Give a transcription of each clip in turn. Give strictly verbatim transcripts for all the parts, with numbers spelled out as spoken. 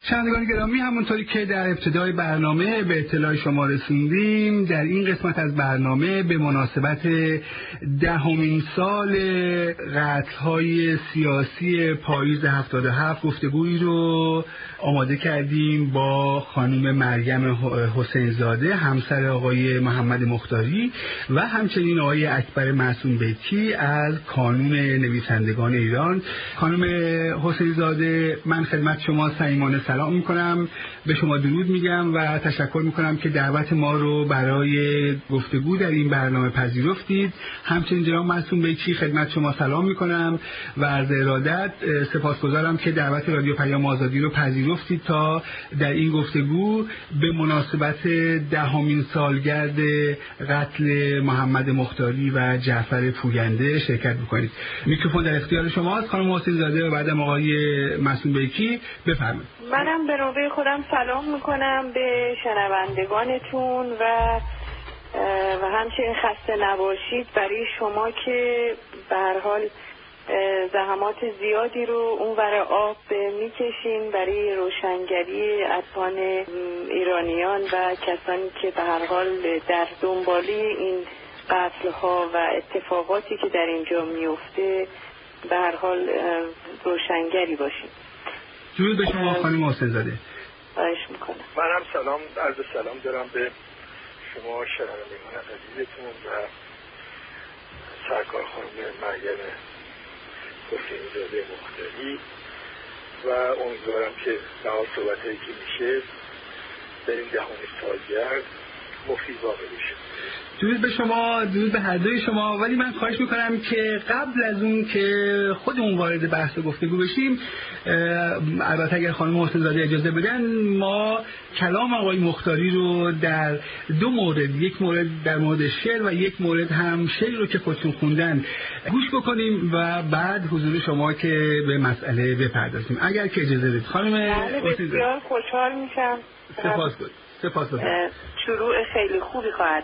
شنوندگان گرامی، همونطوری که در ابتدای برنامه به اطلاع شما رسوندیم، در این قسمت از برنامه به مناسبت دهمین سال قتل‌های سیاسی پاییز هفتاد و هفت گفتگویی رو آماده کردیم با خانم مریم حسین زاده، همسر آقای محمد مختاری و همچنین آقای اکبر معصوم بیکی از کانون نویسندگان ایران. خانم حسین زاده، من خدمت شما صمیمانه سلام میکنم، به شما درود میگم و تشکر میکنم که دعوت ما رو برای گفتگو در این برنامه پذیرفتید. همچنین جناب معصوم بیکی، خدمت شما سلام میکنم و عرض ارادت سپاسگزارم که دعوت رادیو پیام آزادی رو پذیرفتید تا در این گفتگو به مناسبت دهمین سالگرد قتل محمد مختاری و جعفر پوینده شرکت بکنید. میکروفون در اختیار شماست خانم حسین زاده و بعدم آقای معصوم بیکی، بفرمایید. منم به نوبه خودم سلام میکنم به شنوندگانتون و و همچنین خسته نباشید برای شما که به هر حال زحمات زیادی رو اونور آب میکشین برای روشنگری اذهان ایرانیان و کسانی که به هر حال در دنبالی این قتل ها و اتفاقاتی که در اینجا میفته به هر حال روشنگری باشین. درود به شما خانم حسین زاده. خواهش میکنم. منم سلام عرض سلام دارم به شما شنوندگان عزیزتون و سرکار خانم مریم حسین زاده مختاری و امیدوارم که به حال صحبتایی که میشه در این دهمین سالگرد مفید واقع بشه. درود به شما، درود به هر دوی شما. ولی من خواهش میکنم که قبل از اون که خودمون وارد بحث گفتگو بشیم، البته اگر خانم حسین زاده اجازه بدن، ما کلام آقای مختاری رو در دو مورد، یک مورد در مورد شعر و یک مورد هم شعر رو که خودشون خوندن گوش بکنیم و بعد حضور شما که به مسئله بپردازیم، اگر که اجازه بدید. خانم حسین بسیار خوشحال میشم. سپاسگزارم. سپاسگزارم. شروع خیلی خوبی خواهد.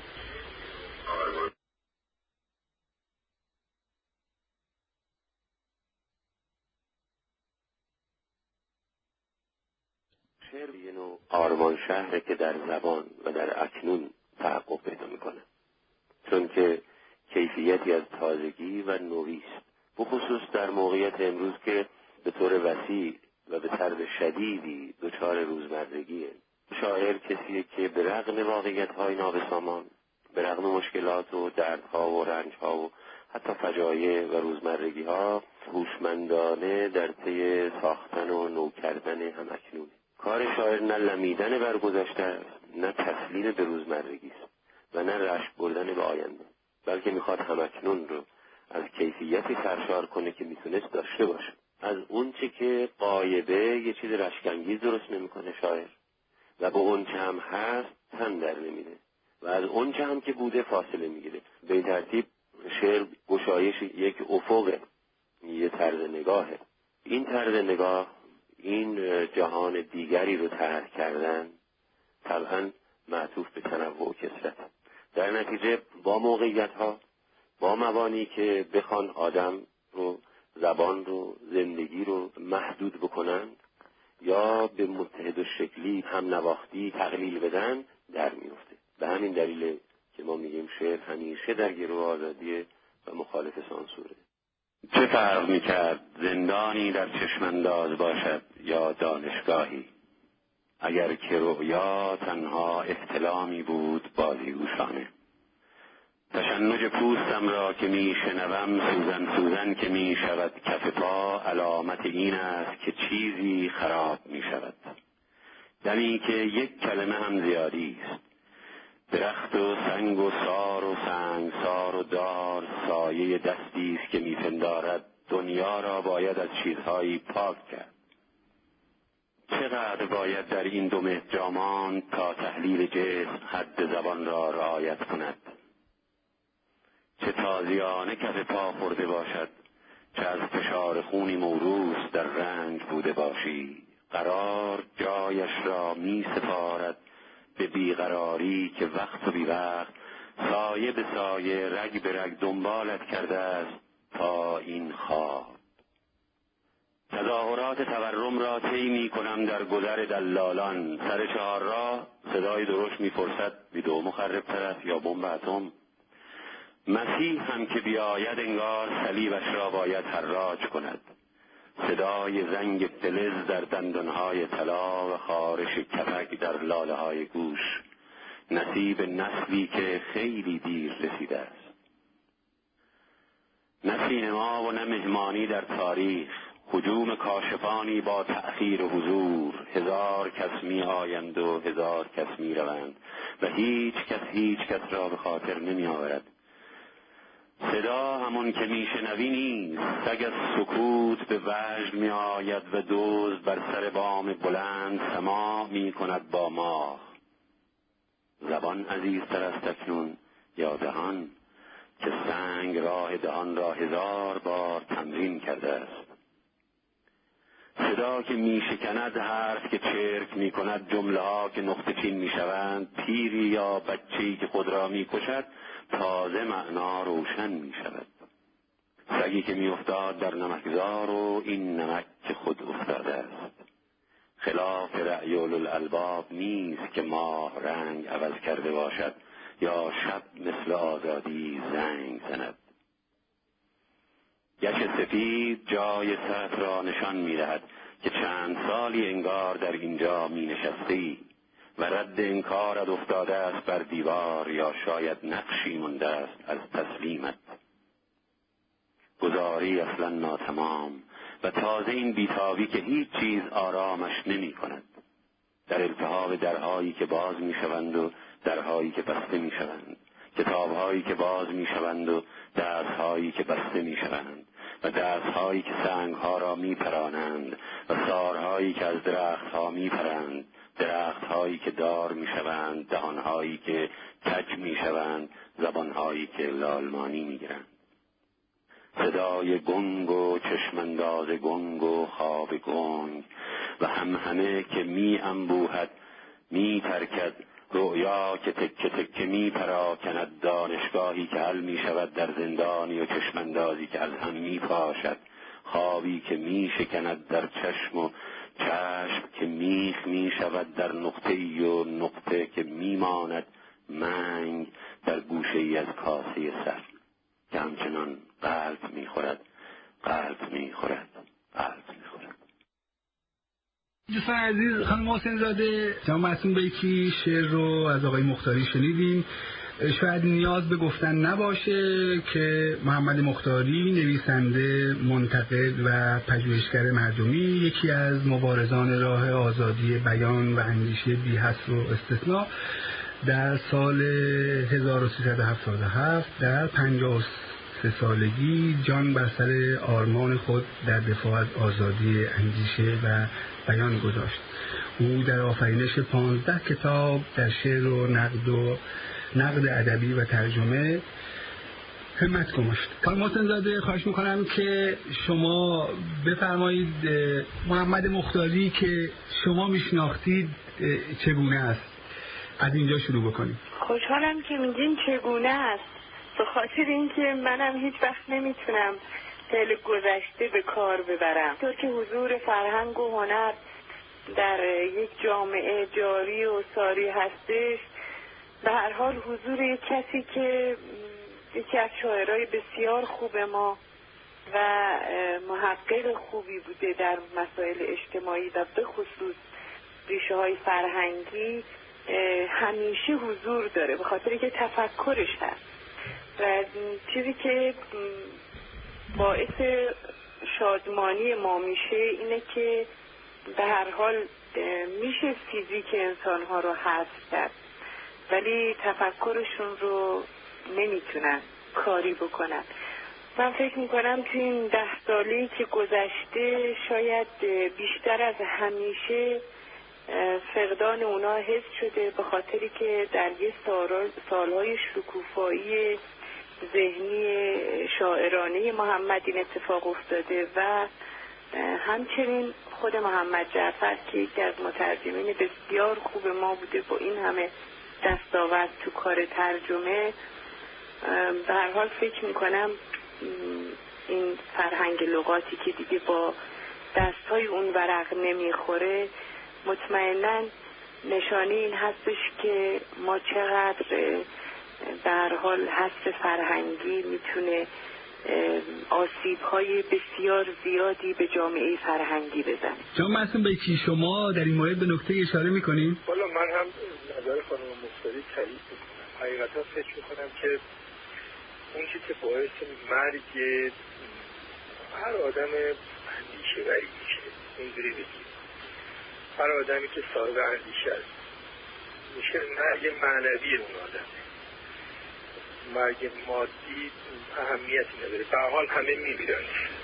شعر یه نوع آرمان شهره که در زبان و در اکنون تحقق پیدا میکنه، چون که کیفیتی از تازگی و نویی است، بخصوص در موقعیت امروز که به طور وسیع و به طرز شدیدی دچار روزمرگیه. شاعر کسیه که به رغم واقعیت‌های نابسامان، به رغم مشکلات و دردها و رنجها و حتی فجایع و روزمرگی‌ها، هوشمندانه در طی ساختن و نو کردن هم‌اکنونه. کار شاعر نه لمیدن بر گذشته است، نه تسلیم به روزمرگی است و نه رشک بردن به آینده، بلکه میخواد هم‌اکنون رو از کیفیتی سرشار کنه که میتونست داشته باشه. از اون چه که غایبه یه چیز رشک‌انگیز درست نمیکنه شاعر، و به اون چه هم هست تن در نمیده و از اون چه هم که بوده فاصله میگیره. به این ترتیب شعر گشایش یک افقه، یه طرز نگاهه. این طرز نگاه، این جهان دیگری رو طرح کردن، طبعا معطوف به تنوع و کثرت. در نتیجه با موقعیت‌ها، با مبانی که بخوان آدم رو، زبان رو، زندگی رو محدود بکنن یا به متحد و شکلی هم نواختی تقلیل بدن، در میفته. به همین دلیل که ما میگیم شعر همیشه در گرو آزادیه و مخالف سانسوره. چه فرق میکرد زندانی در چشمانداز باشد یا دانشگاهی، اگر که رؤیا تنها احتلامی بود بازیگوشانه. تشنج پوستم را که میشنوم سوزن سوزن که میشود کف پا، علامت این است که چیزی خراب میشود. دمی که یک کلمه هم زیادی است. درخت و سنگ و سار و سنگسار و دار سایه دستی است که میپندارد دنیا را باید از چیزهایی پاک کرد. چقدر باید در این دو متر جامان تا تحلیل جسم حد زبان را رعایت کند؟ چه تازیانه کف پا خورده باشد، چه از فشار خونی موروث در رنج بوده باشی. قرار جایش را می سپارد به بیقراری که وقت و بی وقت سایه به سایه رگ به رگ دنبالت کرده است تا این خواب. تظاهرات تورم را طی می کنم در گذر دلالان. سر چهار راه صدای درشت می پرسد ویدئو مخرب طرف یا بمب اتم. مسیح هم که بیاید انگار صلیبش را باید حراج کند. صدای زنگ فلز در دندانهای طلا و خارش کپک در لاله های گوش. نصیب نسلی که خیلی دیر رسیده است. نه سینما و نه مهمانی در تاریخ. هجوم کاشفانی با تأخیر حضور. هزار کس می آیند و هزار کس می روند و هیچ کس هیچ کس را به خاطر نمی آورد. صدا همون که می شنوی نیست. سگ از سکوت به وجد می آید و دزد بر سر بام بلند سما می کند با ماه. زبان عزیزتر از تکنون یا دهان که سنگ راه دهان را هزار بار تمرین کرده است. صدا که می شکند، حرف که چرک می کند، جمله ها که نقطه چین می شوند، پیری یا بچه‌ای که خود را می کشد، تازه معنا روشن می شود. سگی که می افتاد در نمکزار و این نمک که خود افتاده است. خلاف رأی اولوالالباب نیست که ماه رنگ عوض کرده باشد یا شب مثل آزادی زنگ زند. گچ سفید جای سرت را نشان می دهد که چند سالی انگار در اینجا می نشستی و رد انکارت افتاده است بر دیوار یا شاید نقشی مونده است از تسلیمت. گذاری اصلا ناتمام و تازه این بیتابی که هیچ چیز آرامش نمی کند. در التهاب درهایی که باز می شوند و درهایی که بسته می شوند. کتابهایی که باز می شوند و دستهایی که بسته می شوند و دستهایی که سنگها را می پرانند و سارهایی که از درختها می پرند. درختهایی که دار می شوند، دهانهایی که کج می شوند، زبانهایی که لالمانی می گیرند. صدای گنگ و چشمانداز گنگ و خواب گنگ و هم همه که می انبوهد می ترکد. رؤیا که تکه تکه می پراکند. دانشگاهی که حل می شود در زندانی و چشماندازی که از هم می پاشد. خوابی که می شکند در چشم و چشم که میخ می شود در نقطه‌ای و نقطه که می ماند منگ در گوشه ای از کاسه سر که همچنان قلب می خورد قلب می خورد قلب می خورد. دوستان عزیز، خانم محسن زاده، جناب معصوم بیکی شعر رو از آقای مختاری شنیدیم. شاید نیاز به گفتن نباشه که محمد مختاری نویسنده، منتقد و پژوهشگر مردمی، یکی از مبارزان راه آزادی بیان و اندیشه بی حصر و استثناء، در سال هزار و سیصد و هفتاد و هفت در پنجاه و سه سالگی جان بر سر آرمان خود در دفاع از آزادی اندیشه و بیان گذاشت. او در آفرینش پانزده کتاب در شعر و نقد و نقد ادبی و ترجمه همت گماشت. خانم محسن زاده، خواهش میکنم که شما بفرمایید محمد مختاری که شما میشناختید چگونه است؟ از اینجا شروع بکنید. خوشحالم که میگین چگونه است، به خاطر اینکه منم هیچ وقت نمیتونم فعل گذشته به کار ببرم. طور که حضور فرهنگ و هنر در یک جامعه جاری و ساری هستش، به هر حال حضور یک کسی که یکی از شاعرای بسیار خوب ما و محقق خوبی بوده در مسائل اجتماعی و به خصوص ریشه های فرهنگی، همیشه حضور داره به خاطر که تفکرش هست و چیزی که باعث شادمانی ما میشه اینه که به هر حال میشه فیزیک انسانها رو حذف کرد ولی تفکرشون رو نمیتونن کاری بکنن. من فکر میکنم تو این ده سالی که گذشته شاید بیشتر از همیشه فقدان اونا حس شده، به خاطری که در یه سالهای شکوفایی ذهنی شاعرانه محمد این اتفاق افتاده و همچنین خود محمد جعفر که یکی از مترجمین بسیار خوب ما بوده با این همه دستاورد تو کار ترجمه. به هر حال فکر میکنم این فرهنگ لغاتی که دیگه با دستای اون ورق نمیخوره، مطمئناً نشانه این هستش که ما چقدر به هر حال حس فرهنگی میتونه آسیب‌های بسیار زیادی به جامعه فرهنگی بزنه. جناب معصوم بیکی، شما در این مورد به نکته اشاره می‌کنید؟ والا من هم نظر خانم مختاری تایید می‌کنم. حقیقتا فکر می‌کنم که اون چیزی که باعث مرگ هر آدم اندیشه وری میشه، اینجوری بگیم، هر آدمی که صاحب اندیشه است، میشه مرگ معنوی اون آدم. مرگ مادی اهمیتی نداره، به حال همه میمیرن،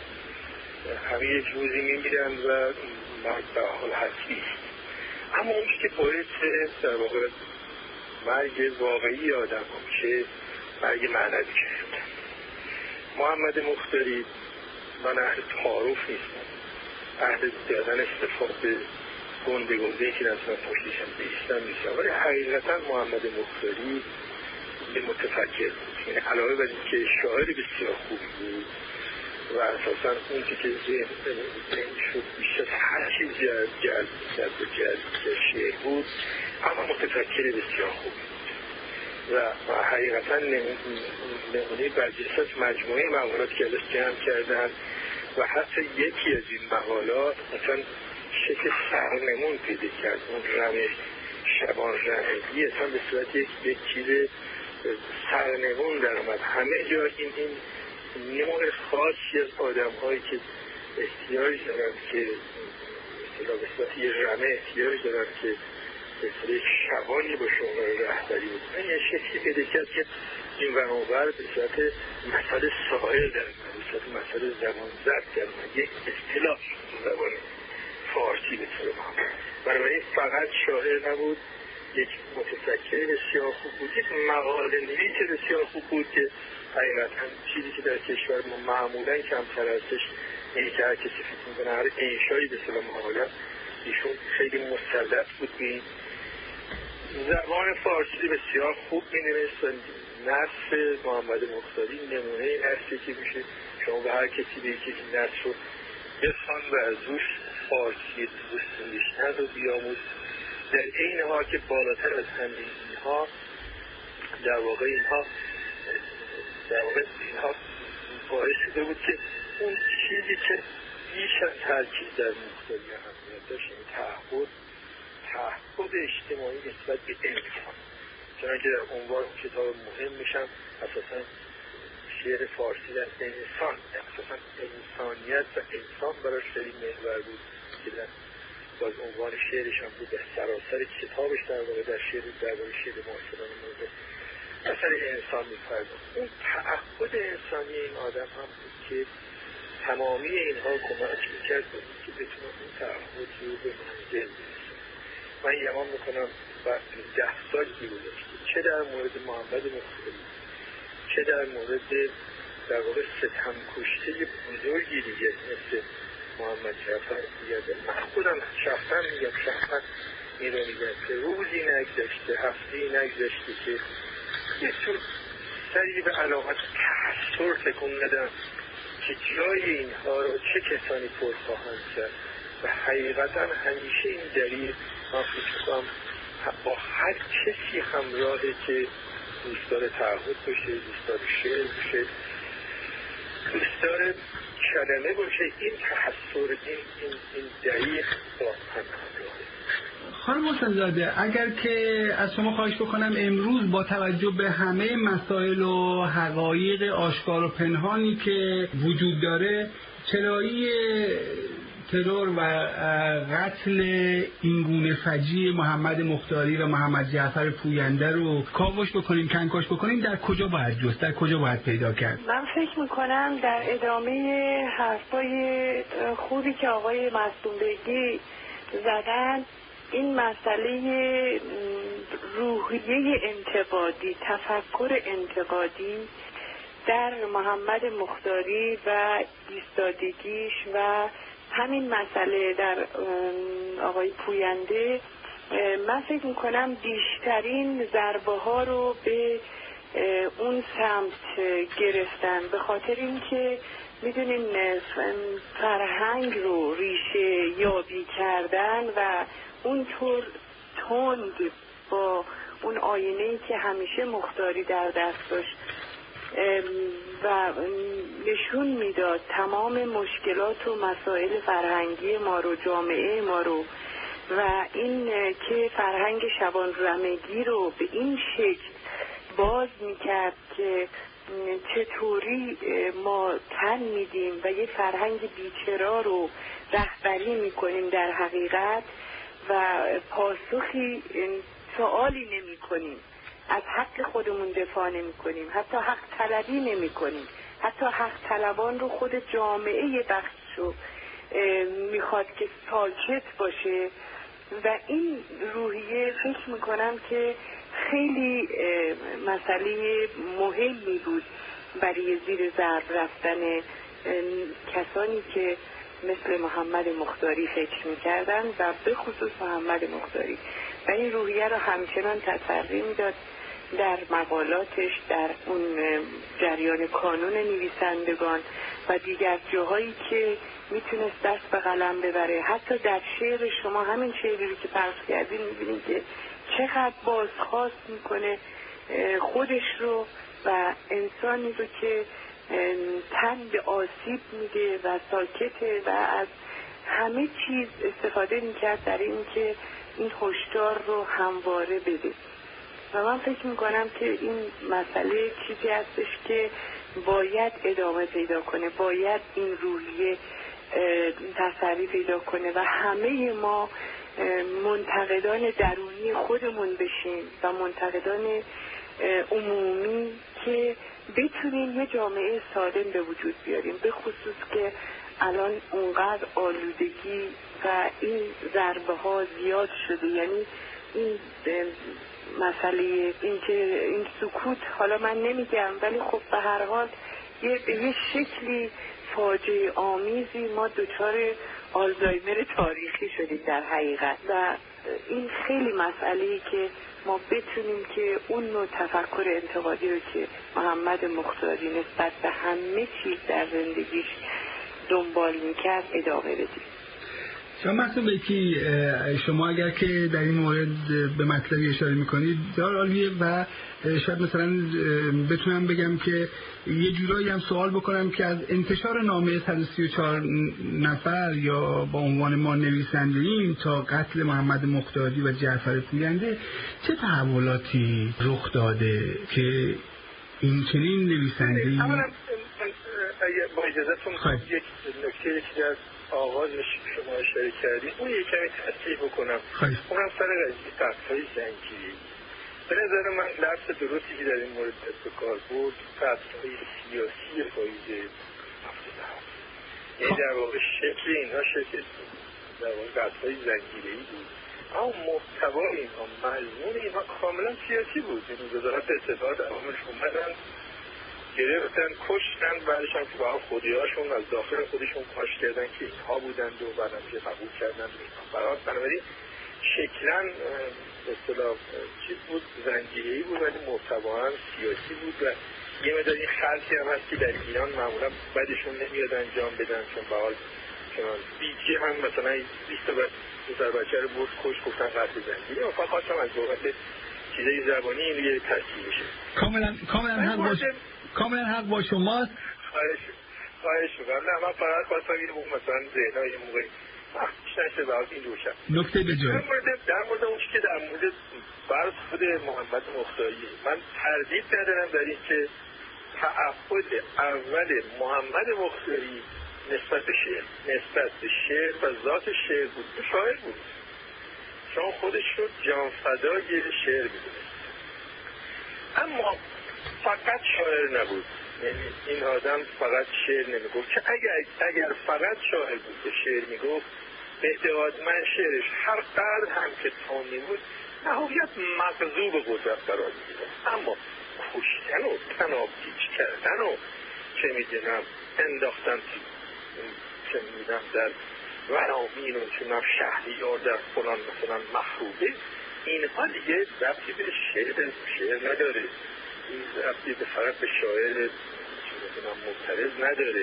همه یک روزی میمیرن و مرگ به حال حتمی. اما اون که باعث در واقع مرگ واقعی آدم ها میشه مرگ معنوی شد. محمد مختاری، من اهل تعارف نیستم، اهل دادن استفاده گنده گنده که اصلا پشتشم بیستم نیستم، ولی حقیقتا محمد مختاری به متفکر بود. یعنی علاوه بر اینکه شاعر بسیار خوبی بود و اساسا اون که ذهن شد بیشتر هر چیز جذب جذب جذب شعر بود، اما متفکر بسیار خوبی بود و حقیقتا نمونه برجسته از مجموعه مقالات که ازش جمع کردن و حتی یکی از این مقالات مثلا شکل سرنمون پیدا کرد، اون رمه شبان رمگی اصلا به صورت یک, یک چیز سرنمون در آمد. همه جا این این نوع خاصی از آدم هایی که احتیاج دارن که به صورت یک رمه احتیاج دارن که به صورت یک شبانی با شما رهبری بکنن، یه شکلی پیدا کرد که این ونوبر به صورت مسئله سائل در من، به صورت مسئله زبان زد در من، یک اصطلاح زبان فارسی به طور ما. بنابراین فقط شاعر نبود، یک متفکر بسیار خوب بود، یک مقاله نویس بسیار خوب بود که حقیقتا چیزی که در کشور ما معمولا کمتر ازش اینه که هر کسی فکر میکنه هر انشایی به سلام مقاله ایشون خیلی مسلط بود به این زبان فارسی بسیار خوب مینوشت. نصر محمد مختاری نمونه نصری که میشه شما به هر کسی به یکی نصر رو بخوان و از روش فارسی دوست نوشتن رو بیاموز، در این حال که بالاتر از همین اینها در واقع اینها در واقع اینها باعث شده بود که اون چیزی که بیش از هر چیز در مختاری اهمیت داشت این تعهد تعهد اجتماعی نسبت به انسان. چنانکه در عنوان کتاب مهم میشم اساسا شعر فارسی در انسان، اساسا انسانیت و انسان براش خیلی محور بود که در باز عنوان شعرش هم بود، در سراسر کتابش در واقع در شعر درباره شعر معاصران مورد اثر انسان می‌پرداخت. اون تعهد انسانی این آدم هم بود که تمامی اینها کمک می‌کرد که بتونه اون تعهد رو به منزل برسونه. من یمان میکنم و ده سال گذشته چه در مورد محمد مختاری چه در مورد در واقع ستم کشته بزرگی دیگه مثل محمد جعفر میگه، من خودم شخصا میگم شخصا این رو میگم که روزی نگذشته هفته‌ای نگذشته که یه طور سری به علامت تحسر تکون ندم که جای اینها رو چه کسانی پر خواهند کرد و حقیقتا همیشه این دلیل من فکر کنم با هر کسی همراهه که دوستدار تعهد باشه، دوستدار شعر باشه، دوستدار کلمه باشه، این تحسر این این این دقیق با هم همراهه. خانم محسن زاده، اگر که از شما خواهش بکنم امروز با توجه به همه مسائل و حقایق آشکار و پنهانی که وجود داره چرایی ترور و قتل اینگونه فجیع محمد مختاری و محمد جعفر پوینده رو کاوش بکنیم، کنکاش بکنیم، در کجا باید جست، در کجا باید پیدا کرد؟ من فکر میکنم در ادامه حرفای خوبی که آقای معصوم بیگی زدن، این مسئله روحیه انتقادی، تفکر انتقادی در محمد مختاری و ایستادگیش و همین مسئله در آقای پوینده، من فکر میکنم بیشترین ضربه ها رو به اون سمت گرفتن، به خاطر اینکه میدونین فرهنگ رو ریشه یابی کردن و اونطور تند با اون آینه‌ای که همیشه مختاری در دست داشت و نشون میداد تمام مشکلات و مسائل فرهنگی ما رو، جامعه ما رو، و این که فرهنگ شبان رمگی رو به این شکل باز میکرد که چطوری ما تن میدیم و یه فرهنگ بیچرا رو رهبری میکنیم در حقیقت و پاسخی سوالی نمی کنیم، از حق خودمون دفاع نمی کنیم، حتی حق طلبی نمی کنیم، حتی حق طلبان رو خود جامعه بخش رو میخواد که ساکت باشه. و این روحیه فکر میکنم که خیلی مسئله مهمی بود برای زیر ضرب رفتن کسانی که مثل محمد مختاری فکر میکردن و به خصوص محمد مختاری، و این روحیه رو همچنان تسری میداد در مقالاتش، در اون جریان کانون نویسندگان و دیگر جاهایی که میتونست دست به قلم ببره. حتی در شعر شما، همین شعری که پخش کردین، میبینید که چقدر بازخواست میکنه خودش رو و انسانی رو که تن به آسیب میده و ساکته و از همه چیز استفاده میکرد در این که این هشدار رو همواره بده. و من فکر میکنم که این مسئله چیزی هستش که باید ادامه پیدا کنه، باید این روحیه تسری پیدا کنه و همه ما منتقدان درونی خودمون بشیم و منتقدان عمومی که بتونیم یه جامعه سالم به وجود بیاریم، به خصوص که الان اونقدر آلودگی و این ضربه ها زیاد شده. یعنی این مسئله این که این سکوت، حالا من نمیگم ولی خب به هر حال یه به یه شکلی فاجعه آمیزی ما دچار آلزایمر تاریخی شدیم در حقیقت. و این خیلی مسئله‌ای که ما بتونیم که اون نوع تفکر انتقادی رو که محمد مختاری نسبت به همه چیز در زندگیش دنبال میکرد ادامه بدیم. شما محسن بیکی، شما اگر که در این مورد به مطلبی اشاره میکنید دار عالیه و شاید مثلا بتونم بگم که یه جورایی هم سوال بکنم که از انتشار نامه صد و سی و چهار نفر یا با عنوان ما نویسنده‌ایم تا قتل محمد مختاری و جعفر پوینده چه تحولاتی رخ داده که این چنین نویسنده‌ای؟ اولا با اجازهتون یک نکته که از آغازش شما اشاره کردید اون یک کمی تصحیح بکنم. اونم سر قضیه قتل‌های زنجیری. به نظر من لفظ درستی که در این مورد دست به کار برد قتل‌های سیاسی پاییز هفتاد هفت. یعنی در واقع شکل اینها شکل در واقع قتل‌های زنجیری بود، اما محتوای اینها، مضمون اینها کاملا سیاسی بود. یعنی وزارت اطلاعات عوامش اومدن گرفتن، کشتن، بعدش هم که با خودیاشون از داخل خودشون پاش کردن که اینها بودند و بعدم که قبول کردن برای بنابراین شکلن به اصطلاح چیز بود، زنجیره‌ای بود ولی محتواً سیاسی بود. و یه مدار این خلطی هم هست که در ایران معمولا بعدشون نمیاد انجام بدن، چون به حال چنان بیجی هم مثلا بیست تا پسر بچه رو برد کش گفتن قتل زنجیری. من فقط هم از بابت چیزای زبانی این یه تصحیح بشه. کاملا کاملا حق باشه. کاملا حق با شماست. خواهش خواهش می‌کنم. نه من فقط خواستم یه موقع مثلا ذهن‌ها یه موقع نشه به این روشن. نکته به جای. در مورد در مورد اون که در مورد فرض خود محمد مختاری من تردید ندارم در این که تعهد اول محمد مختاری نسبت به شعر، نسبت به شعر و ذات شعر بود که شاعر بود. چون خودش رو جانفدای شعر می‌دونست. اما فقط شاعر نبود. یعنی این آدم فقط شعر نمیگفت، که اگر اگر فقط شاعر بود به شعر میگفت به اعتقاد من شعرش هر قدر هم که تامی بود نهایت مغضوب قدرت قرار میگیره. اما کشتن و تنابگیج کردن و چه میدونم انداختن چه میدونم در ورامین و چه میدونم شهریار در فلان مثلا مخروبه، اینها دیگه ربطی به شعر شعر نداره. این ربطی به فقط به شاعر چه میدونم معترض نداره.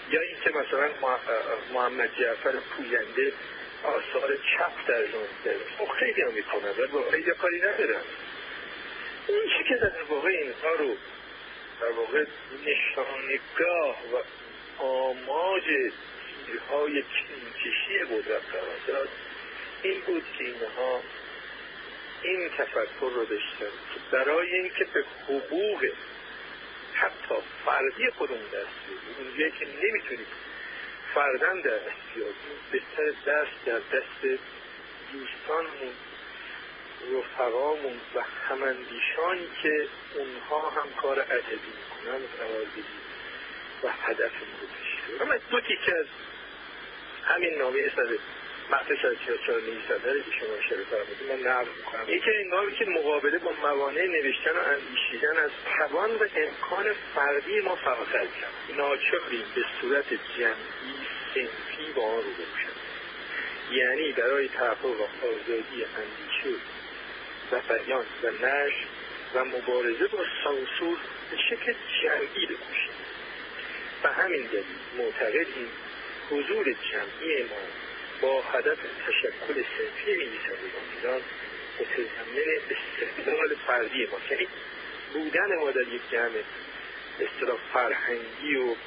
یا اینکه مثلا محمد جعفر پوینده آثار چپ ترجمه کرده. خب خیلی هم میکنن و با خیلی کاری ندارن. اون چی که در واقع اینها رو در واقع نشانگاه و آماج تیرهای چینکشی قدرت قرار داد، این بود که اینها این تفکر رو داشتن که برای اینکه به حقوق حتی فردی خودمون دست بیاریم، اونجایی که نمیتونیم فردن دست بیاریم، بهتر دست در دست دوستانمون، رفقامون و هماندیشانی که اونها هم کار ادبی میکنن قرار بدیم و هدفمون رو پیش بریم. من دو تیکه از همین نامه اصلا مقطع صد و چهل و چهار نویسنده رو که شما اشاره فرمودید من نقل میکنم. یکی انگامی که مقابله با موانع نوشتن و اندیشیدن از توان و امکان فردی ما فراخر کرد، ناچاریم به صورت جمعی صنفی با آن رو بکشیم. یعنی برای تحقق و آزادی اندیشه و بیان و نشر و مبارزه با سانسور به شکل جمعی بکشیم. و همین دلیل معتقدیم حضور جمعی ما با هدف تشکل صنفی نویسندگان ایران متضمن استقلال فردی ما، یعنی بودن ما در یک جمع اصطلاح فرهنگی و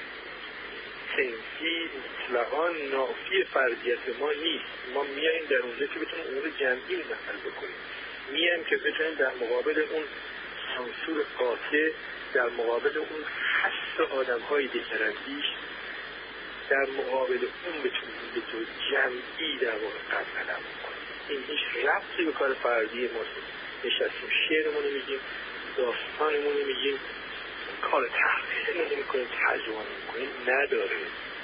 صنفی مطلقاً نافی فردیت ما نیست. ما میاییم در اونجا که بتونیم امور جمعی رو نقل بکنیم، میاییم که بتونیم در مقابل اون سانسور قاطع، در مقابل اون حس آدم‌های دیگراندیش، در مقابل اون بتونیم به طور جمعی در واقع قدر علم کنیم. این هیچ ربطی به کار فردی ما نشستیم شعرمون رو میگیم، داستانمون رو میگیم، کار تحقیقمون رو میکنیم، ترجمه میکنیم نداره.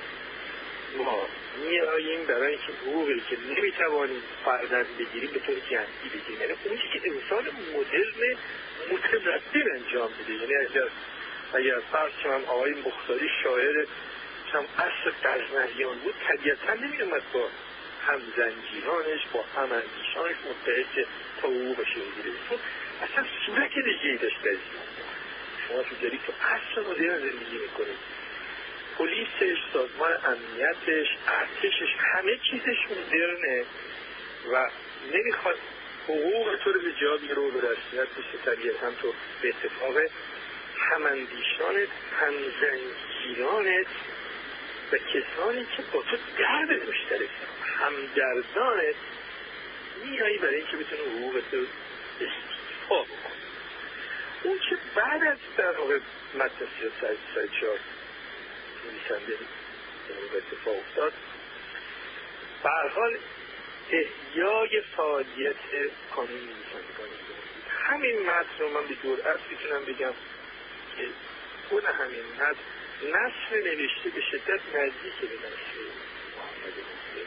ما میاییم برای اینکه حقوقی که نمیتوانیم فردن بگیریم به طور جمعی بگیریم. یعنی اونی که انسان مدرن متمدن انجام میده. یعنی اگر اگر فرض کنم آقای مختاری شاعر هم عصر غزنویان بود، طبیعتا نمی‌اومد با هم زنجیرانش با هم اندیشانش متحد تا حقوقش بگیره. اصلا صورت دیگه‌ای داشت از شما تو دارید تو عصر مدرن زندگی میکنید. پلیسش، سازمان امنیتش، ارتشش، همه چیزش مدرنه و نمیخواد حقوق تو رو به جا بیاره و به رسمیت بشه. طبیعتا تو به اتفاق هماندیشانت، همزنجیرانت و کسانی که با تو درد مشترک همدردانت میایی برای اینکه بتونه حقوق تو استیفا بکنی. اون که بعد از در واقع متن سیاست صد و چهار نویسنده به اتفاق افتاد، به هر حال احیای فعالیت قانون نویسندگان همین متن رو من به جرئت میتونم بگم که خود همین متن نصر نوشته به شدت نزدیک به نصر محمد مصطفی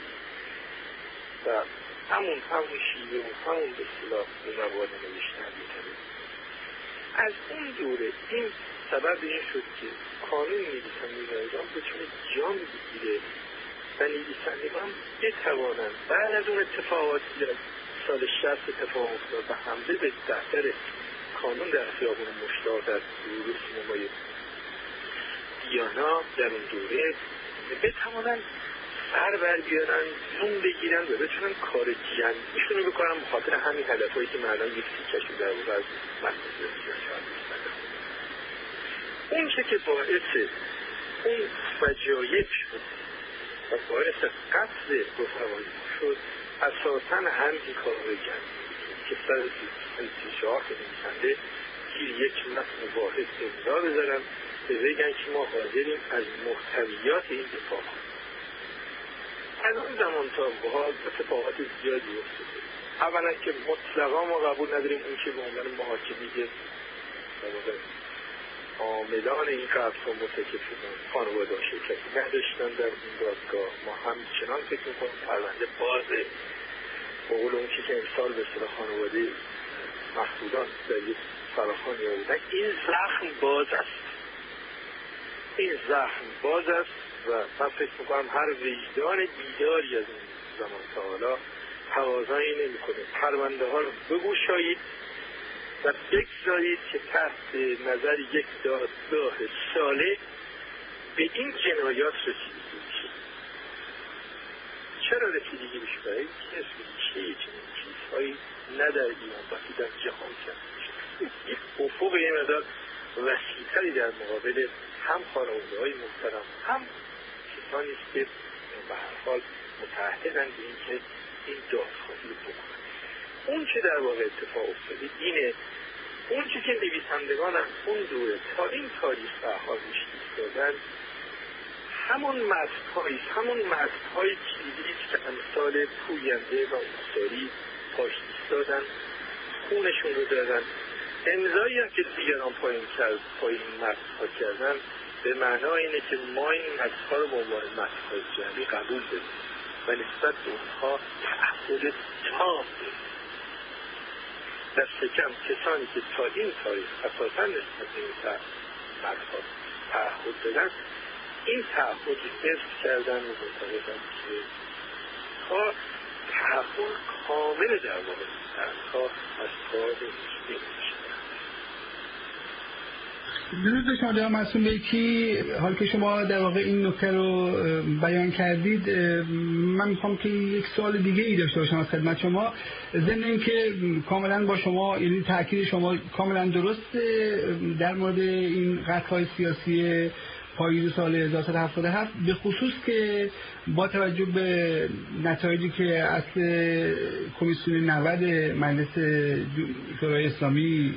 و همون همون شیوه و همون به اصطلاح روال نوشتن میکنه. از اون دوره این سبب این شد که قانون نویسندگان ایران بتونه جان بگیره و نویسندگان بتوانند بعد از اون اتفاقاتی که سال شصت اتفاق افتاد و حمله به دفتر قانون در خیابان مشتاق در گروه سینمای دیانا در اون دوره بتوانند سر بر بیارن، زوم بگیرن و بتونن کار جمعیشون رو بکنن به خاطر همین هدفهایی که من الان یک تیکش رو در واقع از متن سیاست می‌کنم. اون چه که باعث اون فجایع شد و باعث قتل رفقای ما شد اساساً هم این کار رو جمعی که سر انتشار که نویسنده گیر یک متن واحد امضا بذارن به بگن که ما حاضریم از محتویات این دفاع کنیم. از اون زمان تا به حال اتفاقات زیادی افتاده. اولا که مطلقا ما قبول نداریم اون که به عنوان محاکمی که عاملان این قتل و مرتکب شدن خانواده شرکتی نداشتن در این دادگاه. ما همچنان فکر میکنیم پرونده بازه. با قول اون که امسال به اصطلاح خانواده مخبودان در یک فراخوانی آوردن، این زخم باز است. این زخم باز است و من فکر میکنم هر وجدان بیداری از این زمان تا حالا تقاضایی نمیکنه پرونده ها رو بگشایید و بگذارید که تحت نظر یک دادگاه صالح به این جنایات رسیدگی میشه. چرا رسیدگی میشه؟ برای اینکه ریشه چنین چیزهایی نه در ایران بلکه در جهان کنده میشه. یک افق یه مقدار وسیع‌تری در مقابل هم خانواده‌های محترم، هم کسانی است که به هر حال متعهدند به اینکه این دادخواهی رو بکنند. اون چه در واقع اتفاق افتاده اینه، اون چه که نویسندگان از اون دوره تا این تاریخ به هر حال روش ایستادن همون متن‌هایی همون متن‌های کلیدی که امثال پوینده و مختاری پاش ایستادن، خونشون رو دادن، امضایی هم که دیگران پایین کرد پایین متن‌ها کردن، به معنای اینه که ما این متن‌ها رو به عنوان متن‌های جمعی قبول داریم و نسبت به اونها تعهد تام داریم. دست کم کسانی که تا این تاریخ اساساً نسبت به این متن‌ها تعهد دادن، این تعهد رو حفظ کردن و معتقدن که تا تحول کامل در واقع تا از کار نمیشه. درود به شما جناب معصوم بیکی. حال که شما در واقع این نکته رو بیان کردید، من میخوام که یک سوال دیگه ای داشته باشم از خدمت شما. ضمن اینکه کاملا با شما، یعنی تاکید شما کاملا درسته در مورد این قطعه‌های سیاسی پاییز سال هزار و سیصد و هفتاد و هفت، به خصوص که با توجه به نتایجی که اصل کمیسیون نود مجلس شورای اسلامی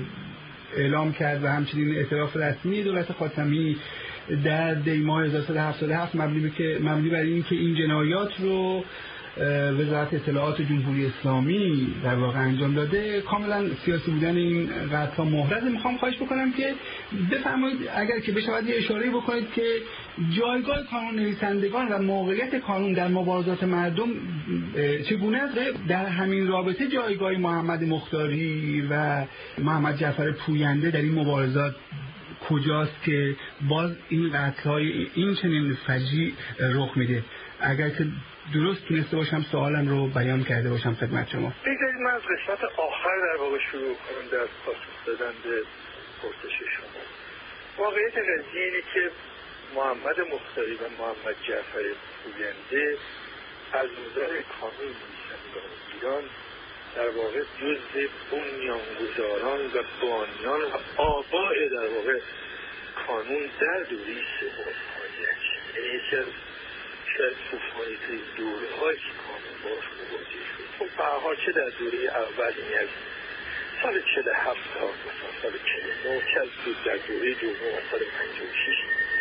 اعلام کرد و همچنین اعتراف رسمی دولت خاتمی در دی ماه هزار و سیصد و هفتاد و هفت مبنی بر این که این جنایات رو وزارت اطلاعات جمهوری اسلامی در واقع انجام داده، کاملا سیاسی بودن این قطعه محرز. میخوام خواهش بکنم که بفرمایید اگر که بشود یه اشاره بکنید که جایگاه کانون نویسندگان و موقعیت کانون در مبارزات مردم چگونه است. در همین رابطه جایگاه محمد مختاری و محمد جعفر پوینده در این مبارزات کجاست که باز این قتل‌های این چنین فجیع رخ میده؟ اگر که درست تونسته باشم سوالم رو بیان کرده باشم خدمت شما. بگذارید من از قسمت آخر در واقع شروع کنم در پاسخ دادن به پرسش شما. واقعیت قضیه اینه که محمد مختاری و محمد جعفر پوینده از نظر کانون نویسندگان ایران در واقع جزء بنیانگذاران و بانیان و آباء در واقع کانون در دوره سوم هست. یعنی یکی از شاید طوفانی توی دوره های که کانون باش مواجه شد. خب به هر حال چه در دوره اول، یعنی از سال چهل و هفت تا مثلا سال چهل و نه، چه از در دوره دوم از سال پنجاه و شش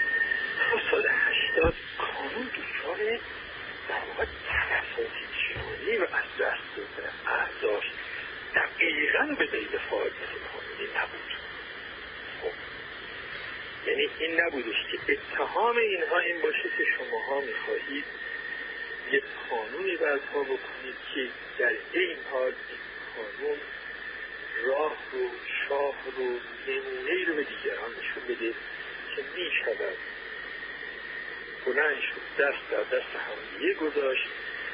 تا سال هشتاد، کانون دچار در واقع تلفات جانی و از دست دادن اعضاش دقیقاً به دلیل فعالیت کانونی نبود. خب یعنی این نبودش که اتهام اینها این باشه که شماها میخواهید یک قانونی برپا بکنید که در این حال این قانون راه رو، شاه رو، نمونه‌ای رو به دیگران نشون بده که میشود بلند شد، دست در دست همدیگه گذاشت،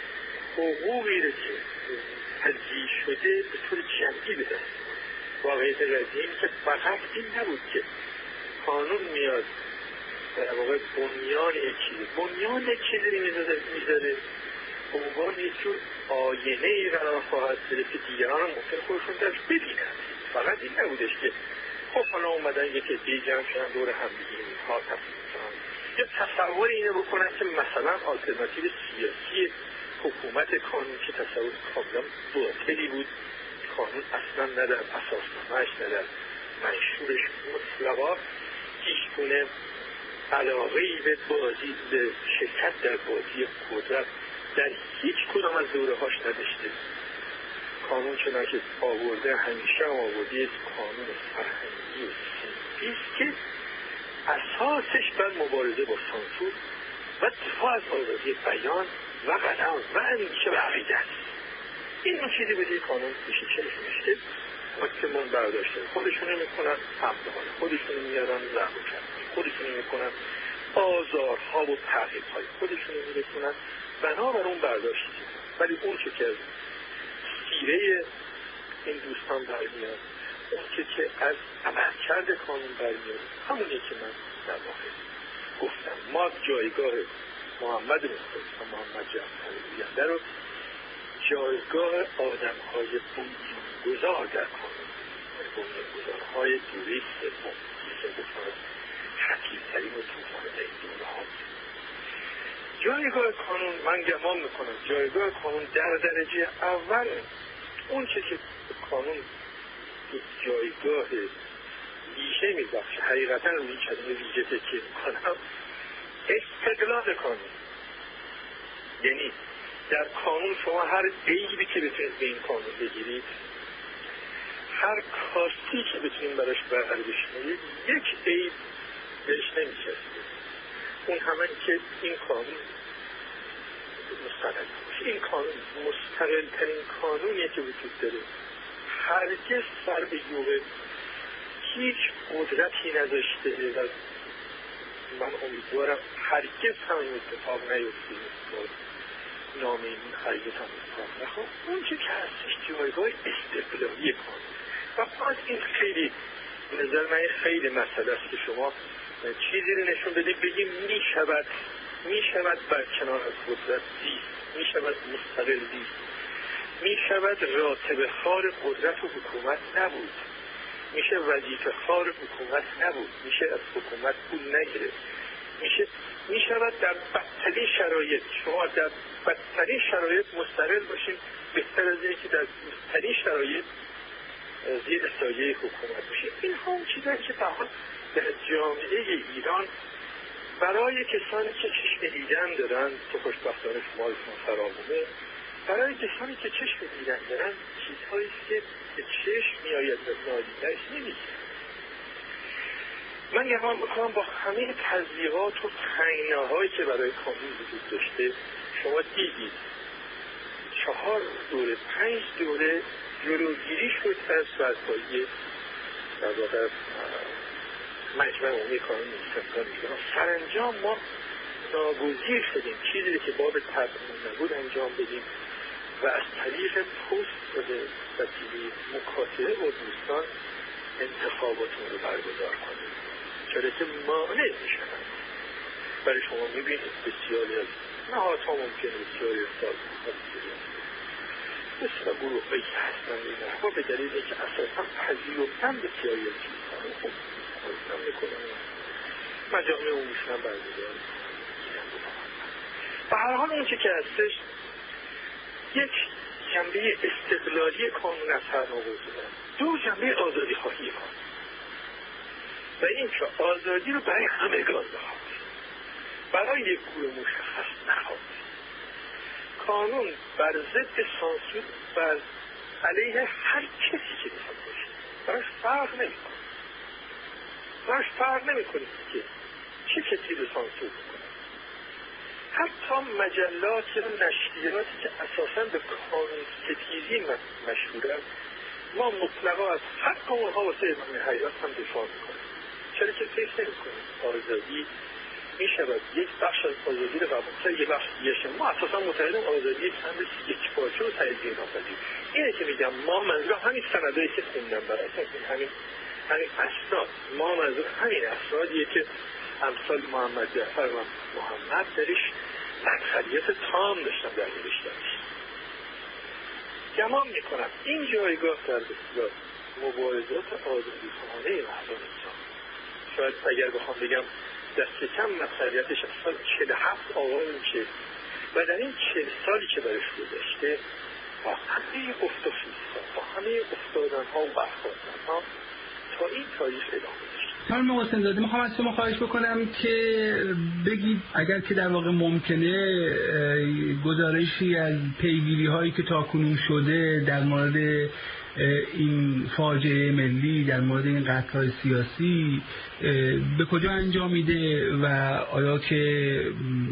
حقوقی رو که تجزیه شده به طور جمعی به دست. واقعیت قضیه این که فقط این نبود که قانون میاد در واقع بنیان یک چیزی بنیان یک چیزی میذاره به عنوان یک جور آینه ای قرار خواهد گرفت که دیگران هم ممکن خودشون درش ببینن. فقط این نبودش که خب حالا اومدن یک عده‌ای جمع شدن دور همدیگه اینها تصمیم کنن یا تصور اینو بکنن که مثلا آلترناتیو سیاسی حکومت کانون که تصور کاملا باطلی بود، کانون اصلا نه در اساسنامه‌اش نه در منشورش مطلقا هیچگونه علاقه‌ای به بازی به شرکت در بازی قدرت در هیچ کدام از دوره‌هاش نداشته. کانون چنانکه آورده همیشه آورده یک قانون فرهنگی و سیاسی است که اساسش بر مبارزه با سانسور و دفاع از آزادی بیان و قلم و اندیشه و عقیده است. این اون چیزی بوده قانون میشه چنین میشه حاکمان برداشتن خودشونو میکنن همدهان خودشونو میارن ضرب و کرد خودشونو میکنن آزارها و تعقیب‌های خودشونو میرسونن بنابر اون برداشتی. ولی اون چه که از سیره این دوستان برمیاد، اون چه که از عملکرد قانون برمیاد، همونیه که من در واقع گفتم ما جایگاه محمد مصطفی محمد جعفری گوینده رو جایگاه آدم‌های بنیانگذار در قانون، بنیانگذارهای دوره سوم، گفتم حکیم‌ترین و طوفان‌ترین دوره‌ها. جایگاه قانون من گمان میکنم جایگاه قانون در درجه اول اون چه که قانون جایگاه ویژه میبخشه، حقیقتا روی کلمه ویژه تکیه میکنم، استقلال قانون. یعنی در قانون شما هر عیبی که بتونید به این قانون بگیرید، هر کاستی که بتونید براش برداشتید، یک عیب بهش نمیچسبه. اون همه که این قانون مستقل باشه. این قانون مستقل ترین قانونیه که وجود داره. هرگز سر به یوغ هیچ قدرتی نداشته و من امیدوارم هرگز هم این اتفاق نیفته. نامه این هرگز هم اتفاق نخواد. اون چه که هستش جایگاه استقلالی قانون و باز این خیلی نظر من خیلی مسئله است که شما چیزی رو نشون بدید بگیم می شود می شود بر کنار از قدرت زیست، می شود مستقل زیست، می شود راتبه خار قدرت و حکومت نبود، میشه وظیفه خار حکومت نبود، میشه از حکومت پول نگیره، میشه می شود در بدترین شرایط شما در بدترین شرایط مستقل باشین، بهتر از اینکه در بدترین شرایط زیر سایه حکومت باشین. این هم چیزایی که فقط در جامعه ایران برای کسانی که چشم دیدن دارن، تو خوشبختانه شما رسون فراغونه، برای کسانی که چشم دیدن دارن چیزهایی که به چشم میآید و نادیده‌اش نمی‌گیرن. من گمان میکنم با همه تضییقات و تنگناهایی که برای قانون وجود داشته، شما دیدید چهار دوره پنج دوره جلوگیری شد از برپایی در واقع مجمع عمومی قانون استقلال ایران. سرانجام ما ناگزیر شدیم چیزی که باب تقنین نبود انجام بدیم و از طریق پست و وسیله مکاتبه با دوستان انتخاباتون رو برگزار کنیم، چرا که مانع میشن. برای شما میبینید بسیاری از نهادها ممکنه بسیاری از سازمان‌ها مثل گروه هایی که هستن این نحوه به دلیل اینکه اساسا پذیرفتن بسیاری از چیزها خوب خواستن میکنن مجامع عمومیشون هم برگزار و هر حال اون چه که هستش یک جنبه استقلالی قانون از هر نوع بودن، دو جنبه آزادی خواهی قانون و این که آزادی رو برای همگان بخواد، برای یک گروه مشخص نخواد. قانون بر ضد سانسور بر علیه هر کسی که بخواد باشه، براش فرق نمیکنه، براش فرق نمیکنه که چه کسی رو سانسور میکنه. حتی مجلات و نشریاتی که اساساً به قانون ستیزی مشهورن، ما مطلقا از حق اونها واسه ادامه حیات هم دفاع میکنیم، چرا که فکر نمیکنیم آزادی میشود یک بخش از آزادی رو قبول کرد، یک بخش دیگه ما اساسا معتقدیم آزادی چند یک پارچه و تجزیه ناپذیر. اینه که میگم ما منظور همین سندایی که خوندم براتون، همین همین اسناد، ما منظور همین اسنادیه که امثال محمد جعفر و محمد درش اکثریت تام داشتن در نوشتنش. گمان میکنم این جایگاه در بسیار مبارزات آزادی خواهانه مردم انسان، شاید اگر بخوام بگم دست کم اکثریتش از سال چهل و هفت آغاز میشه و در این چهل سالی که برش گذشته با همه افتخیزها، با همه افتادنها و برخواستنها تا این تاریخ ادامه داشته. خانم محسن زاده، میخوام از شما خواهش بکنم که بگید اگر که در واقع ممکنه گزارشی از پیگیری هایی که تاکنون شده در مورد این فاجعه ملی، در مورد این قتل‌های سیاسی به کجا انجام میده و آیا که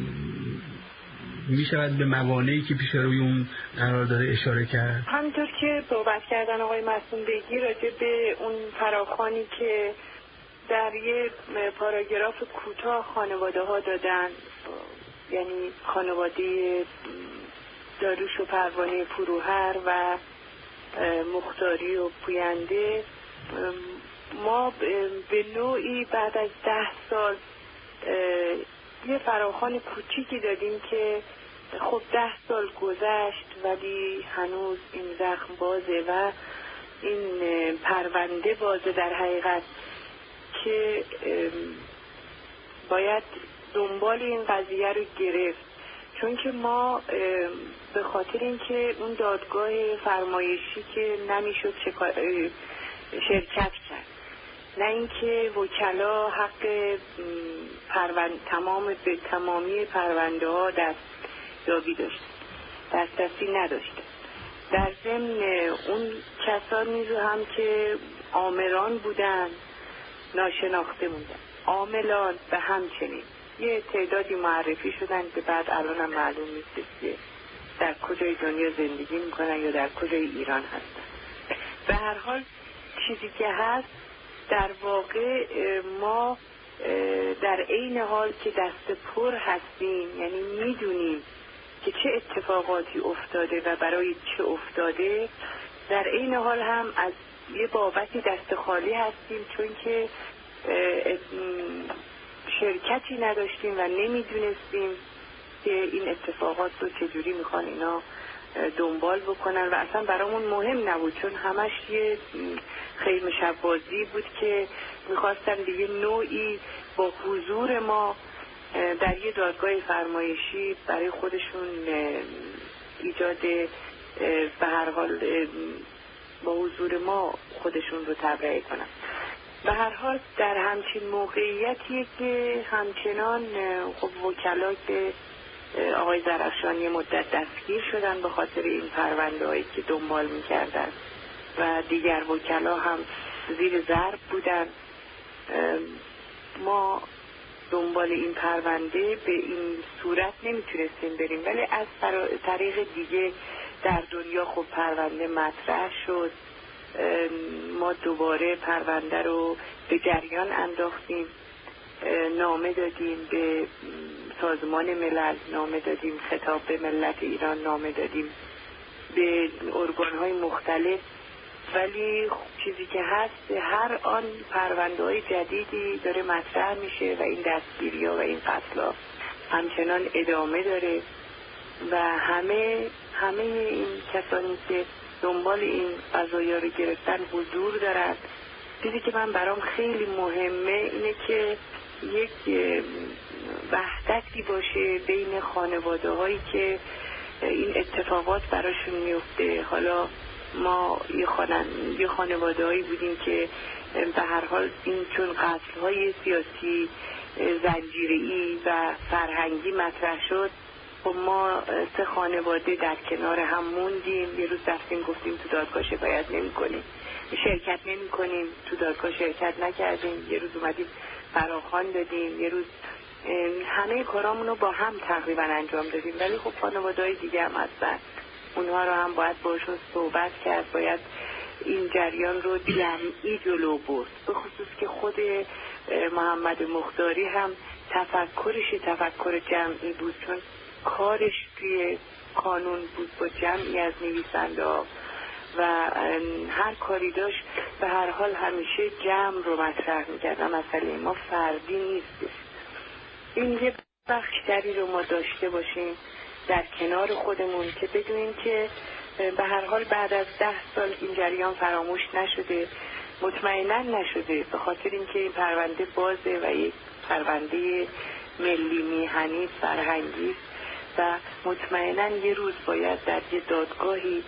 می شود به موانعی که پیش روی اون قرار داره اشاره کرد؟ همینطور که صحبت کردن آقای معصوم بگی راجع به اون فراخوانی که در یه پاراگراف کوتاه خانواده ها دادن، یعنی خانواده داریوش و پروانه فروهر و مختاری و پوینده، ما به نوعی بعد از ده سال یه فراخوان کوچیکی دادیم که خب ده سال گذشت ولی هنوز این زخم بازه و این پرونده بازه در حقیقت که باید دنبال این قضیه رو گرفت، چون که ما به خاطر اینکه اون دادگاه فرمایشی که نمیشد شرکت کرد، نه اینکه وکلا حق پروند تمام به تمامی پرونده ها دستیابی داشت، دسترسی نداشته. در ضمن اون کسانی رو هم که عاملان بودن ناشناخته بودن، عاملان به همچنین یه تعدادی معرفی شدن که بعد الان هم معلوم نیست که در کجای دنیا زندگی میکنن یا در کجای ایران هستن. به هر حال چیزی که هست در واقع ما در عین حال که دست پر هستیم، یعنی میدونیم که چه اتفاقاتی افتاده و برای چه افتاده، در عین حال هم از یه بابتی دست خالی هستیم، چون که شرکتی نداشتیم و نمیدونستیم که این اتفاقات رو چجوری میخوان اینا دنبال بکنن و اصلا برامون مهم نبود، چون همش یه خیمه شبازی بود که میخواستن دیگه نوعی با حضور ما در یه دادگاه فرمایشی برای خودشون ایجاد به هر حال با حضور ما خودشون رو تبرئه کنن. به هر حال در همچین موقعیتیه که همچنان خب وکلا که آقای زرافشانی مدت دستگیر شدن به خاطر این پرونده هایی که دنبال میکردن و دیگر وکلا هم زیر ضرب بودن. ما دنبال این پرونده به این صورت نمیتونستیم بریم، ولی از طریق دیگه در دنیا خب پرونده مطرح شد. ما دوباره پرونده رو به جریان انداختیم، نامه دادیم به سازمان ملل، نامه دادیم خطاب به ملت ایران، نامه دادیم به ارگان‌های مختلف، ولی چیزی که هست هر آن پرونده‌های جدیدی داره مطرح میشه و این دستگیری‌ها و این قتل‌ها همچنان ادامه داره و همه همه این کسانی که دنبال این قضایا رو گرفتن حضور دارن. چیزی که من برام خیلی مهمه اینه که یک وحدتی باشه بین خانواده هایی که این اتفاقات براشون میفته. حالا ما یه, خانن... یه خانواده هایی بودیم که به هر حال این چون قتل های سیاسی زنجیره‌ای و فرهنگی مطرح شد، خب ما سه خانواده در کنار هم موندیم. یه روز رفتیم گفتیم تو دادگاه شکایت نمی کنیم، شرکت نمی کنیم، تو دادگاه شرکت نکردیم. یه روز اومدیم فراخوان دادیم، یه روز همه کارامونو با هم تقریبا انجام دادیم. ولی خب خانواده‌های دیگه هم هستن، اونها رو هم باید باشون صحبت کرد، باید این جریان رو جمعی جلو برد. به خصوص که خود محمد مختاری هم تفکرش تفکر جمعی بود، چون کارش توی قانون بود با جمعی از نویسنده ها و هر کاری داشت به هر حال همیشه جمع رو مطرح میکرد. مسئله ما فردی نیست. این یه بخشتری رو ما داشته باشیم در کنار خودمون که بدونیم که به هر حال بعد از ده سال این جریان فراموش نشده، مطمئنا نشده، به خاطر اینکه این پرونده بازه و یک پرونده ملی میهنی فرهنگی و مطمئنا یه روز باید در یه دادگاهی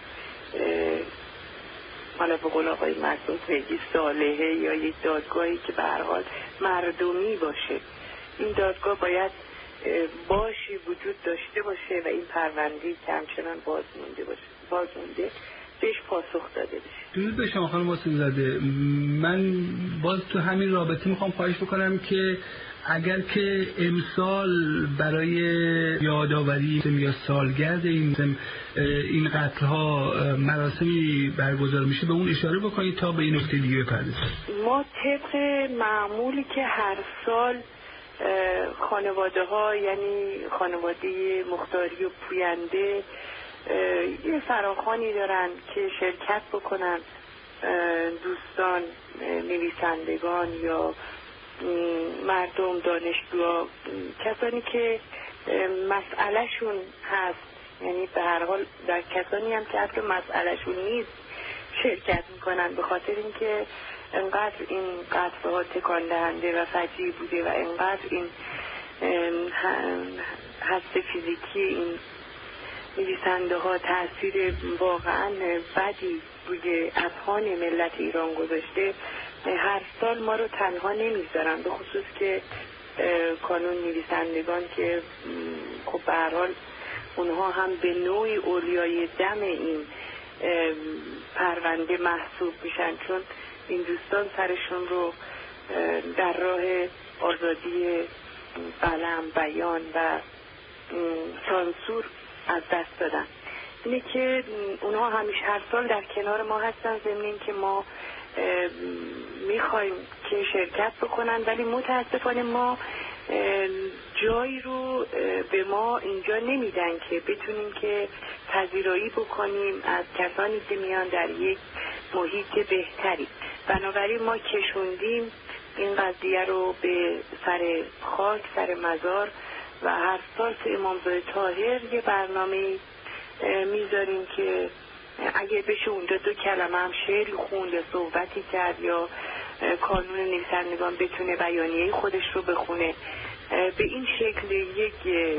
حالا به قول آقای معصوم بگی صالحه یا یک دادگاهی که به هر حال مردمی باشه، این دادگاه باید باشی وجود داشته باشه و این پرونده که همچنان باز مونده باشه باز مونده بهش پاسخ داده بشه. درود به شما خانم محسن زاده. من باز تو همین رابطه میخوام خواهش بکنم که اگر که امسال برای یادآوری یا سالگرد این این قتل ها مراسمی برگزار میشه به اون اشاره بکنید تا به این نکته دیگه بپردازیم. ما طبق معمولی که هر سال خانواده ها، یعنی خانواده مختاری و پوینده، یه فراخوانی دارن که شرکت بکنن دوستان نویسندگان یا مردم، دانشجوها، کسانی که مسئلهشون هست، یعنی به هر حال در کسانی هم که حتی مسئلهشون نیست شرکت میکنن، به خاطر اینکه انقدر این قطعه ها تکان دهنده و فجیع بوده و انقدر این هسته فیزیکی این نویسنده ها تأثیر واقعا بدی روی اذهان ملت ایران گذاشته. هر سال ما رو تنها نمیذارن، به خصوص که کانون نویسندگان که خب به هر حال اونها هم به نوعی اولیای دم این پرونده محسوب میشن، چون این دوستان سرشون رو در راه آزادی قلم، بیان و سانسور از دست دادن. اینه که اونها همیشه هر سال در کنار ما هستن، ضمن این که ما میخوایم که شرکت بکنن، ولی متاسفانه ما جایی رو به ما اینجا نمیدن که بتونیم که پذیرایی بکنیم از کسانی که میان در یک محیط بهتری. بنابراین ما کشوندیم این قضیه رو به سر خاک، سر مزار، و هر سال تو امامزاده طاهر یه برنامه میذاریم که اگه بشه اونجا دو کلمه هم شعری خوند یا صحبتی کرد یا کانون نویسندگان بتونه بیانیه خودش رو بخونه. به این شکل یک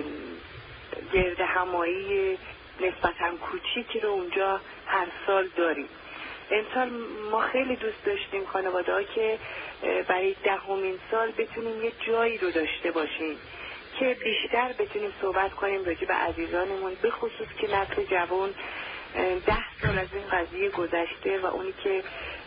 گرد همایی نسبتاً کوچیکی رو اونجا هر سال داریم. امسال ما خیلی دوست داشتیم خانواده ها که برای دهمین سال بتونیم یه جایی رو داشته باشیم که بیشتر بتونیم صحبت کنیم راجع به عزیزانمون، به خصوص که نسل جوان ده سال از این قضیه گذشته و اونی که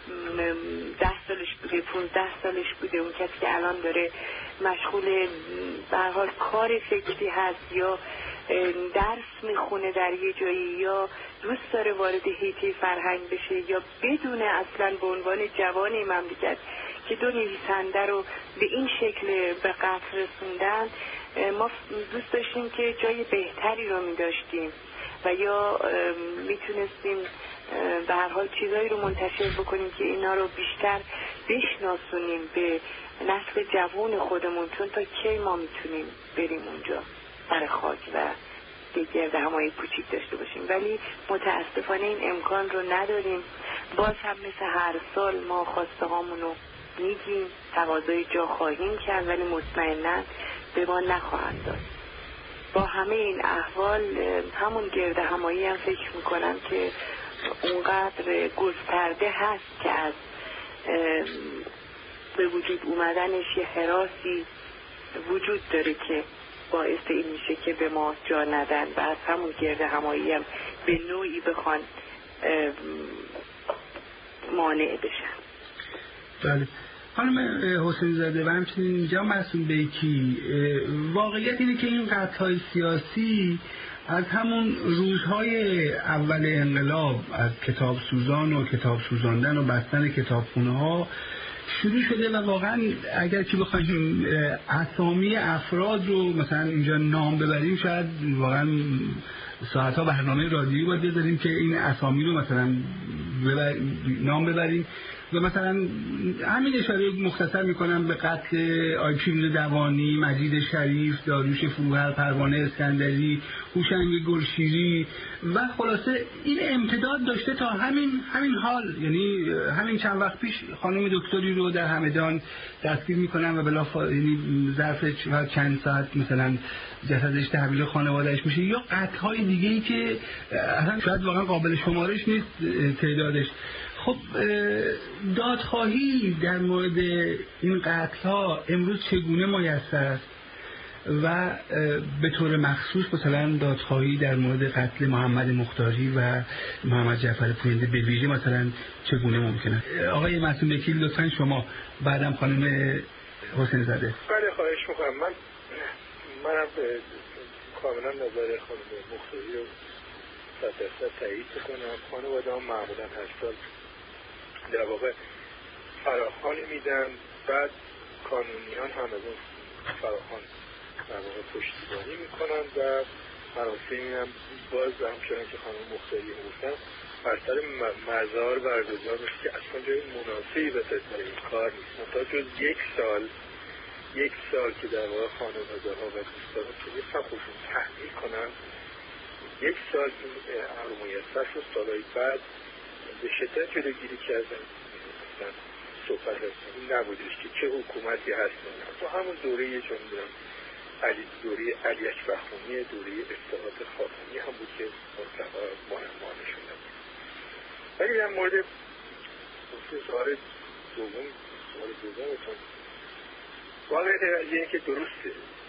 ده سالش بوده، پونزده سالش بوده، اون کسی که الان داره مشغول به هر حال کار فکری هست یا درس میخونه در یه جایی یا دوست داره وارد حیطه فرهنگ بشه یا بدونه اصلا به عنوان جوان این مملکت که دو نویسنده رو به این شکل به قتل رسوندن، ما دوست داشتیم که جای بهتری رو میداشتیم و یا میتونستیم به هر حال چیزایی رو منتشر بکنیم که اینا رو بیشتر بشناسونیم به نسل جوان خودمون، چون تا کی ما میتونیم بریم اونجا سر خاک و یه گرد همایی کوچیک داشته باشیم. ولی متاسفانه این امکان رو نداریم. باز هم مثل هر سال ما خواسته هامون رو میگیم، تقاضای جا خواهیم کرد، ولی مطمئناً به ما نخواهند داد. با همه این احوال همون گرد همایی هم فکر میکنم که اونقدر گسترده هست که از به وجود اومدنش یه حراسی وجود داره که باعث این میشه که به ما جا ندن و از همون گرد همایی هم به نوعی بخوان مانع بشن. بله خانم حسین زاده و همچنین اینجا معصوم بیکی، واقعیت اینه که این قطعه‌های سیاسی از همون روزهای اول انقلاب، از کتاب سوزان و کتاب سوزاندن و بستن کتابخونه ها شروع شده و واقعا اگر که بخوایم اسامی افراد رو مثلا اینجا نام ببریم شاید واقعا ساعتها برنامه رادیویی باید بذاریم که این اسامی رو مثلا ببر... نام ببریم. و مثلا همین اشاره مختصر میکنم به قتل آقای پیروز دوانی، مجید شریف، داریوش فروهر، پروانه اسکندری، هوشنگ گلشیری و خلاصه این امتداد داشته تا همین همین حال. یعنی همین چند وقت پیش خانم دکتری رو در همدان دستگیر میکنن و بلا فا... یعنی ظرف چند ساعت مثلا جسدش تحویل خانواده‌اش میشه، یا قتل‌های دیگه‌ای که اصلا شاید واقعا قابل شمارش نیست تعدادش. خب دادخواهی در مورد این قتل‌ها امروز چگونه میسر است و به طور مخصوص مثلا دادخواهی در مورد قتل محمد مختاری و محمد جعفر پوینده به ویژه مثلا چگونه ممکنه؟ آقای معصوم بیکی لطفاً شما، بعدم خانم حسین زاده. بله خواهش میکنم. من منم کاملا نظر خانم مختاری رو صد درصد تایید میکنم. خانواده هم معمولا هر سال در واقع فراخوان میدن، بعد کانونیان هم از اون فراخوان در واقع پشتیبانی میکنن و مراسمی هم باز همچنان که خانم مختاری گفتن بر سر مزار برگزار میشه که اصلا جای مناسبی برای این کار نیست. تا جز یک سال یک سال که در واقع خانواده ها و دوستان تونستن خودشون تحمیل کنن، یک سال این امر میسر شد. سالهای بعد به شدت جلوگیری کردن. مثلا صحبت از این نبودش که چه حکومتی هست تو همون دوره چون دارم علی دوره علی اکبر خونی، دوره اصلاحات خاتمی هم بود که مطلقا مهمانه شدن. ولی در مورد سوال دوم سوال دومتون واقعیت قضیه این که درسته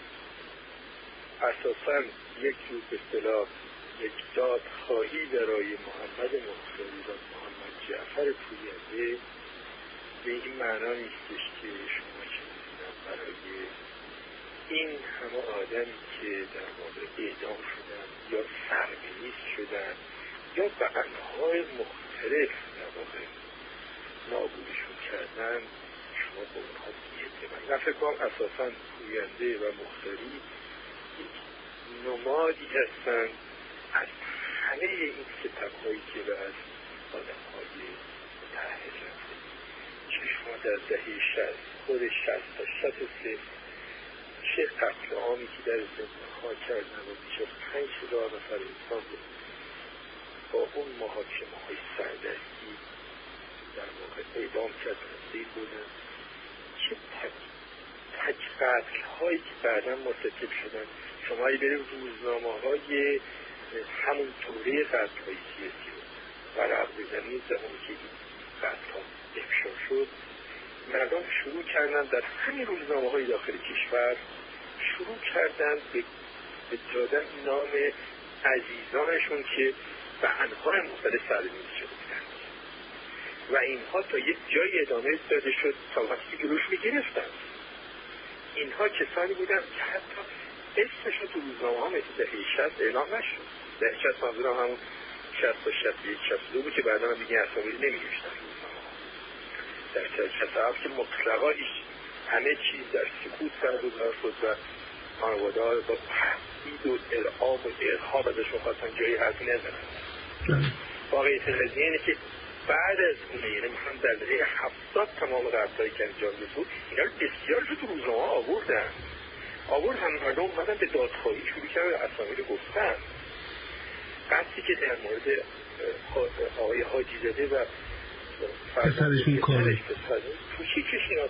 اساساً یک جور به اصطلاح یک دادخواهی برای محمد مقتدی و محمد جعفر پوینده به این معنا نیستش که شما چه می‌دونم برای این همه آدمی که در واقع اعدام شدن یا سرنوشت شدن یا به انواع مختلف در واقع نابودشون کردن شما با اونها بی‌اعتمادی. من فکر کنم اساساً پوینده و مختاری یک نمادی هستند از همه این ستم‌هایی که به از آدم‌های متحد رفته. چه شما در دهه شصت خود شصت تا شصت و سه چه قتل عامی که در زندان‌ها کردن و بیش از پنج هزار نفر انسان بود با اون محاکمه‌های سردستی در واقع اعدام کردن زیر بودن. چه تک قتل هایی که بعدا مرتکب شدن. شما ای بریم روزنامه های همون دوره قتل های سیاسی رو ورق بزنید زمانی که این قتل ها افشا شد مردم شروع کردن در همین روزنامه های داخل کشور شروع کردن به دادن نام عزیزانشون که به انواع مختلف سرنوشت شده بودن و اینها تا یک جای ادامه داده شد تا وقتی که جلوش میگرفتن. اینها کسانی بودن که حتی اسمشون تو روزنامه ها مثل دهه شصت اعلام نشد. دهه شصت منظورم همون شصت و شصت و یک شصت و دو بود که بعدا هم دیگه اسامی نمی نوشتن روزنامه ها. در شصت و هفت که مطلقا همه چیز در سکوت برگزار شد و خانواده ها با تهدید و ارعاب و ارهاب ازشون خواستن جایی حرفی نزنن. واقعیت قضیه اینه که بعد از اونه یعنی مثلا در دهه هفتاد تمام قتل‌هایی که انجام بود اینا رو بسیارش رو تو روزنامه ها آوردن آورد هم مردم اومدن به دادخواهی شروع کردن و اسامی رو گفتن. قصدی که در مورد آقای حاجی زاده و پسرشون کاری توشی کشینات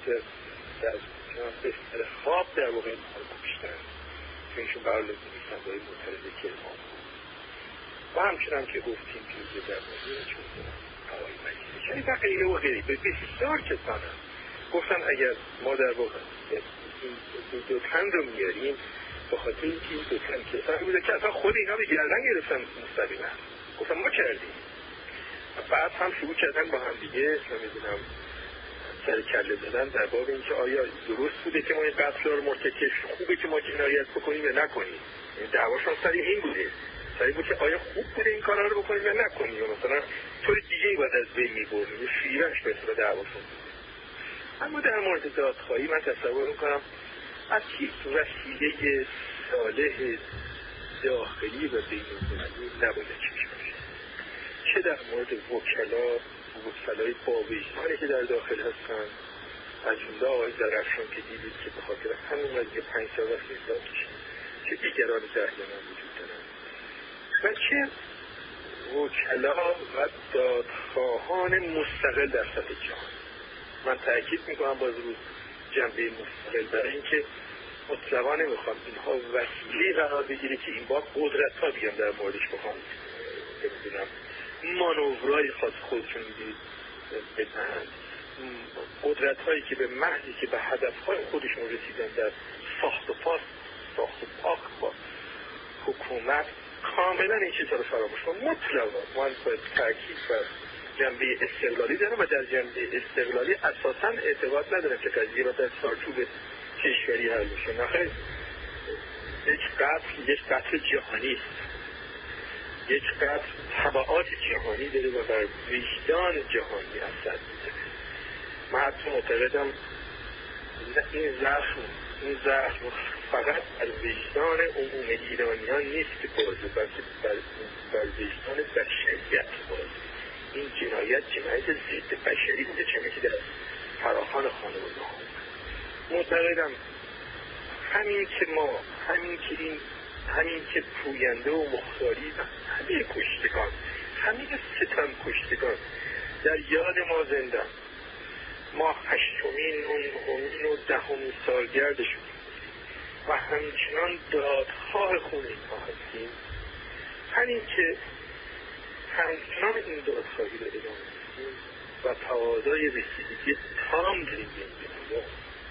در خواب در واقع اینها رو کشتن که ایشون برای نویسنده های معترض کرمان و همچنان که گفتیم که در مورد چون آقای مجیدی شنی و غیره و غیره بسیار کسان هم گفتن اگر ما در واقع این دو تن رو میاریم به خاطر اینکه این دو تن کسانی بوده که اصلا خود اینا به گردن گرفتن مستقیما گفتن ما کردیم و بعد هم شروع کردن با هم دیگه نمیدونم سر کله زدن در باب اینکه آیا درست بوده که ما این قتل رو مرتکب خوبه که ما جنایت بکنیم یا نکنیم. دعواشون سر این بوده سر بود که آیا خوب بوده این کارا رو بکنیم یا نکنیم یا مثلا طور دیگه ای باید از بین می‌بریم یا شیرش به دعواشون. اما در مورد دادخواهی من تصور میکنم از هیچ وسیله صالح داخلی و بین‌المللی نباید چشم باشه. چه در مورد وکلا وکلای با وجدانی که در داخل هستن از جمله آقای درخشان که دیدید که به خاطر همون قضیه پنج سال و سه سال کشید چه دیگران دهیانان وجود دارن و چه وکلا و دادخواهان مستقل در سطح جهان. من تأکید میکنم باز رو جنبه مستقل برای اینکه مطلقا نمیخوام اینها وسیله قرار بگیره که این با قدرت ها بیان در موردش بخوام ببینم مانورای خاص خودشون بدهند. قدرت هایی که به محضی که به هدف های خودشون رسیدن در ساخت و پاس ساخت و پاک با حکومت کاملا این چیزها رو فراموش کنن. مطلقا من باید تأکید بر جنبه استقلالی دارم و در جنبه استقلالی اساسا اعتقاد ندارم که قضیه با در چارچوب کشوری حل بشه. نخیر یک قتل یک قتل جهانی است. یک قتل تبعات جهانی داره و بر وجدان جهانی اثر می‌ذاره. من حتی معتقدم این زخم این زخم فقط از وجدان عموم ایرانیان نیست که بازه بلکه بر, بر وجدان بشریت بازه. این جنایت جنایت ضد بشری بوده چنین که در فراخوان خانواده ها. معتقدم همین که ما همین که این همین که پوینده و مختاری و همه کشتگان همین ستم کشتگان در یاد ما زنده، ما هشتمین نهمین و دهمین سالگردشون و همچنان دادخواه خون اینها هستیم. همین که همچنان این دادخواهی رو ادامه میدیم و تقاضای رسیدگی تام داریم به این بنیاد،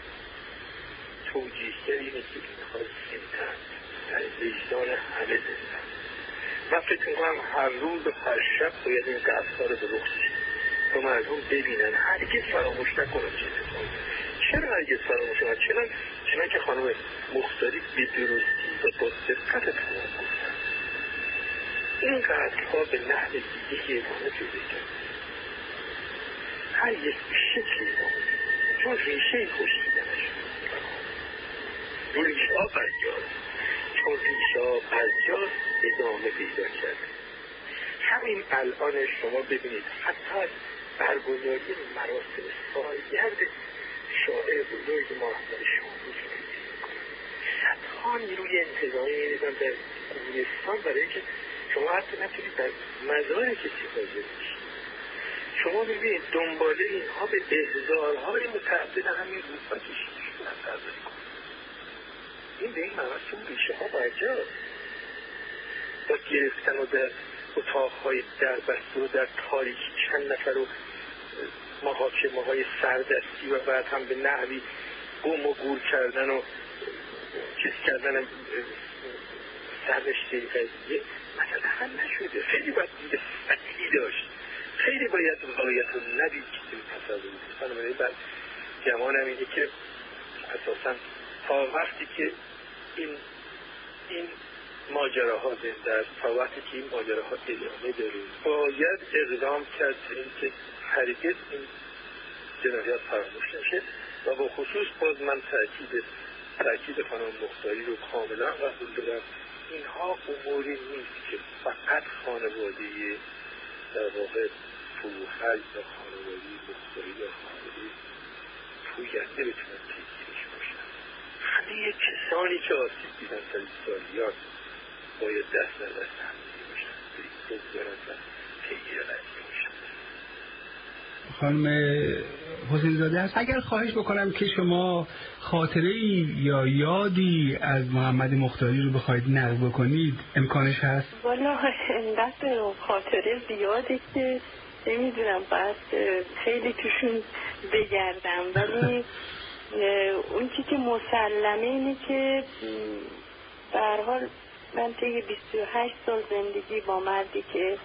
توجیهگر اینه که اینها زنده‌اند، در وجدان همه زنده‌اند. من فکر می‌کنم هر روز و هر شب باید این قصدها رو به رخ بشیم تا مردم ببینن، هرگز فراموش نکنن چه اتفاقی. چرا هرگز فراموش نکنن؟ چرا چنان که خانم مختاری به درستی و با دقت تمام گفتن، این قتل‌ها به نحو دیگه ادامه پیدا کرد، هر یک به شکلی ادامه پیدا، چون ریشه کشیدنش ریشه‌ها برجاست، چون ریشه‌ها برجاست ادامه پیدا کرد. همین الان شما ببینید حتی برگزاری مراسم سالگرد شاعر بزرگ ما احمد شاملو صدها نیروی انتظامی می‌ریزن در گورستان برای اینکه شما حتی نتونید در مزار کسی حاضر بشید. شما ببینید دنباله اینها به احضارهای متعدد همین روزها کشیده شده نظر کنید. این به این مراسم ریشه ها برجاست با گرفتن و در اتاقهای در بسته و در تاریکی چند نفر و محاکمه های سردستی و بعد هم به نحوی گم و گور کردن و چیز کردن سرنشته قضیه مثلا حل نشده. خیلی باید دیگه فتلی داشت، خیلی باید واقعیت رو ندید که تصور بود. بنابراین بعد گمانم اینه که اساسا تا وقتی که این این ماجراها زنده است، تا وقتی که این ماجراها ادامه داره باید اقدام کرد اینکه هرگز این جنایات فراموش نشه. و با خصوص باز من تأکید تأکید خانم مختاری رو کاملا قبول دارم، اینها اموری نیست که فقط خانواده در واقع فروحل یا خانواده مختاری یا خانواده پوینده بتونن تکیرش باشن. همه کسانی که آسیب دیدن در این سالیات باید دست در دست همدیگه باشن، بگذارن و تکیه قضیه باشن. خانم حسین زاده هست، اگر خواهش بکنم که شما خاطره ای یا یادی از محمد مختاری رو بخواید نقل بکنید امکانش هست؟ والا اینقدر خاطره زیاده که نمیدونم بعد خیلی توشون بگردم، ولی اون چی که مسلمه اینه که به هر حال من طی بیست و هشت سال زندگی با مردی که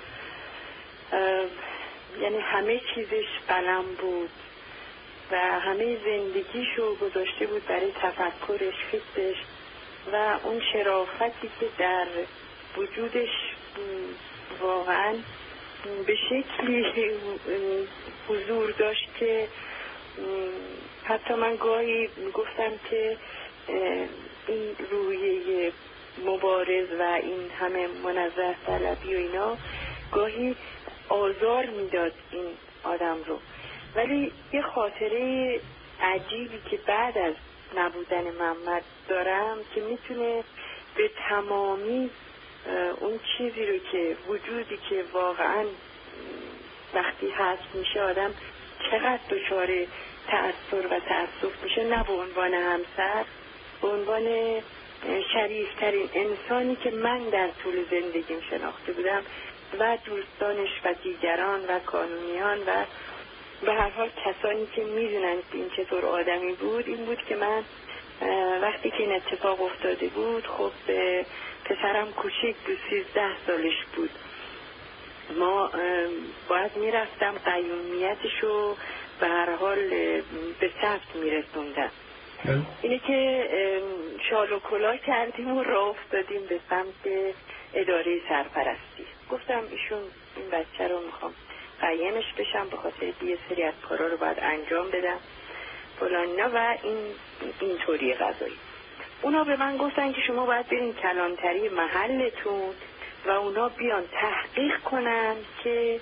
یعنی همه چیزش قلم بود و همه زندگیشو گذاشته بود برای تفکرش، فکرش و اون شرافتی که در وجودش واقعا به شکلی حضور داشت که حتی من گاهی گفتم که این روحیه مبارز و این همه منزه طلبی و اینا گاهی آزار میداد این آدم رو. ولی یه خاطره عجیبی که بعد از نبودن محمد دارم که میتونه به تمامی اون چیزی رو که وجودی که واقعا وقتی هست میشه آدم چقدر دچار تأثیر و تأسف میشه، نه به عنوان همسر، به عنوان شریفترین انسانی که من در طول زندگیم شناخته بودم و دوستانش و دیگران و کانونیان و به هر حال کسانی که میدونن این چطور آدمی بود. این بود که من وقتی که این اتفاق افتاده بود، خب پسرم کوچیک بود، سیزده سالش بود، ما باید میرفتم قیومیتشو به هر حال به ثبت میرسوندم. اینه که شال و کلاه کردیم و راه افتادیم به سمت اداره سرپرستی. گفتم ایشون این بچه رو میخوام قیمش بشم به خاطر یه سری از کارا رو باید انجام بدم فلانا و این اینطوری قضایی. اونا به من گفتن که شما باید برین کلانتری محلتون و اونا بیان تحقیق کنن که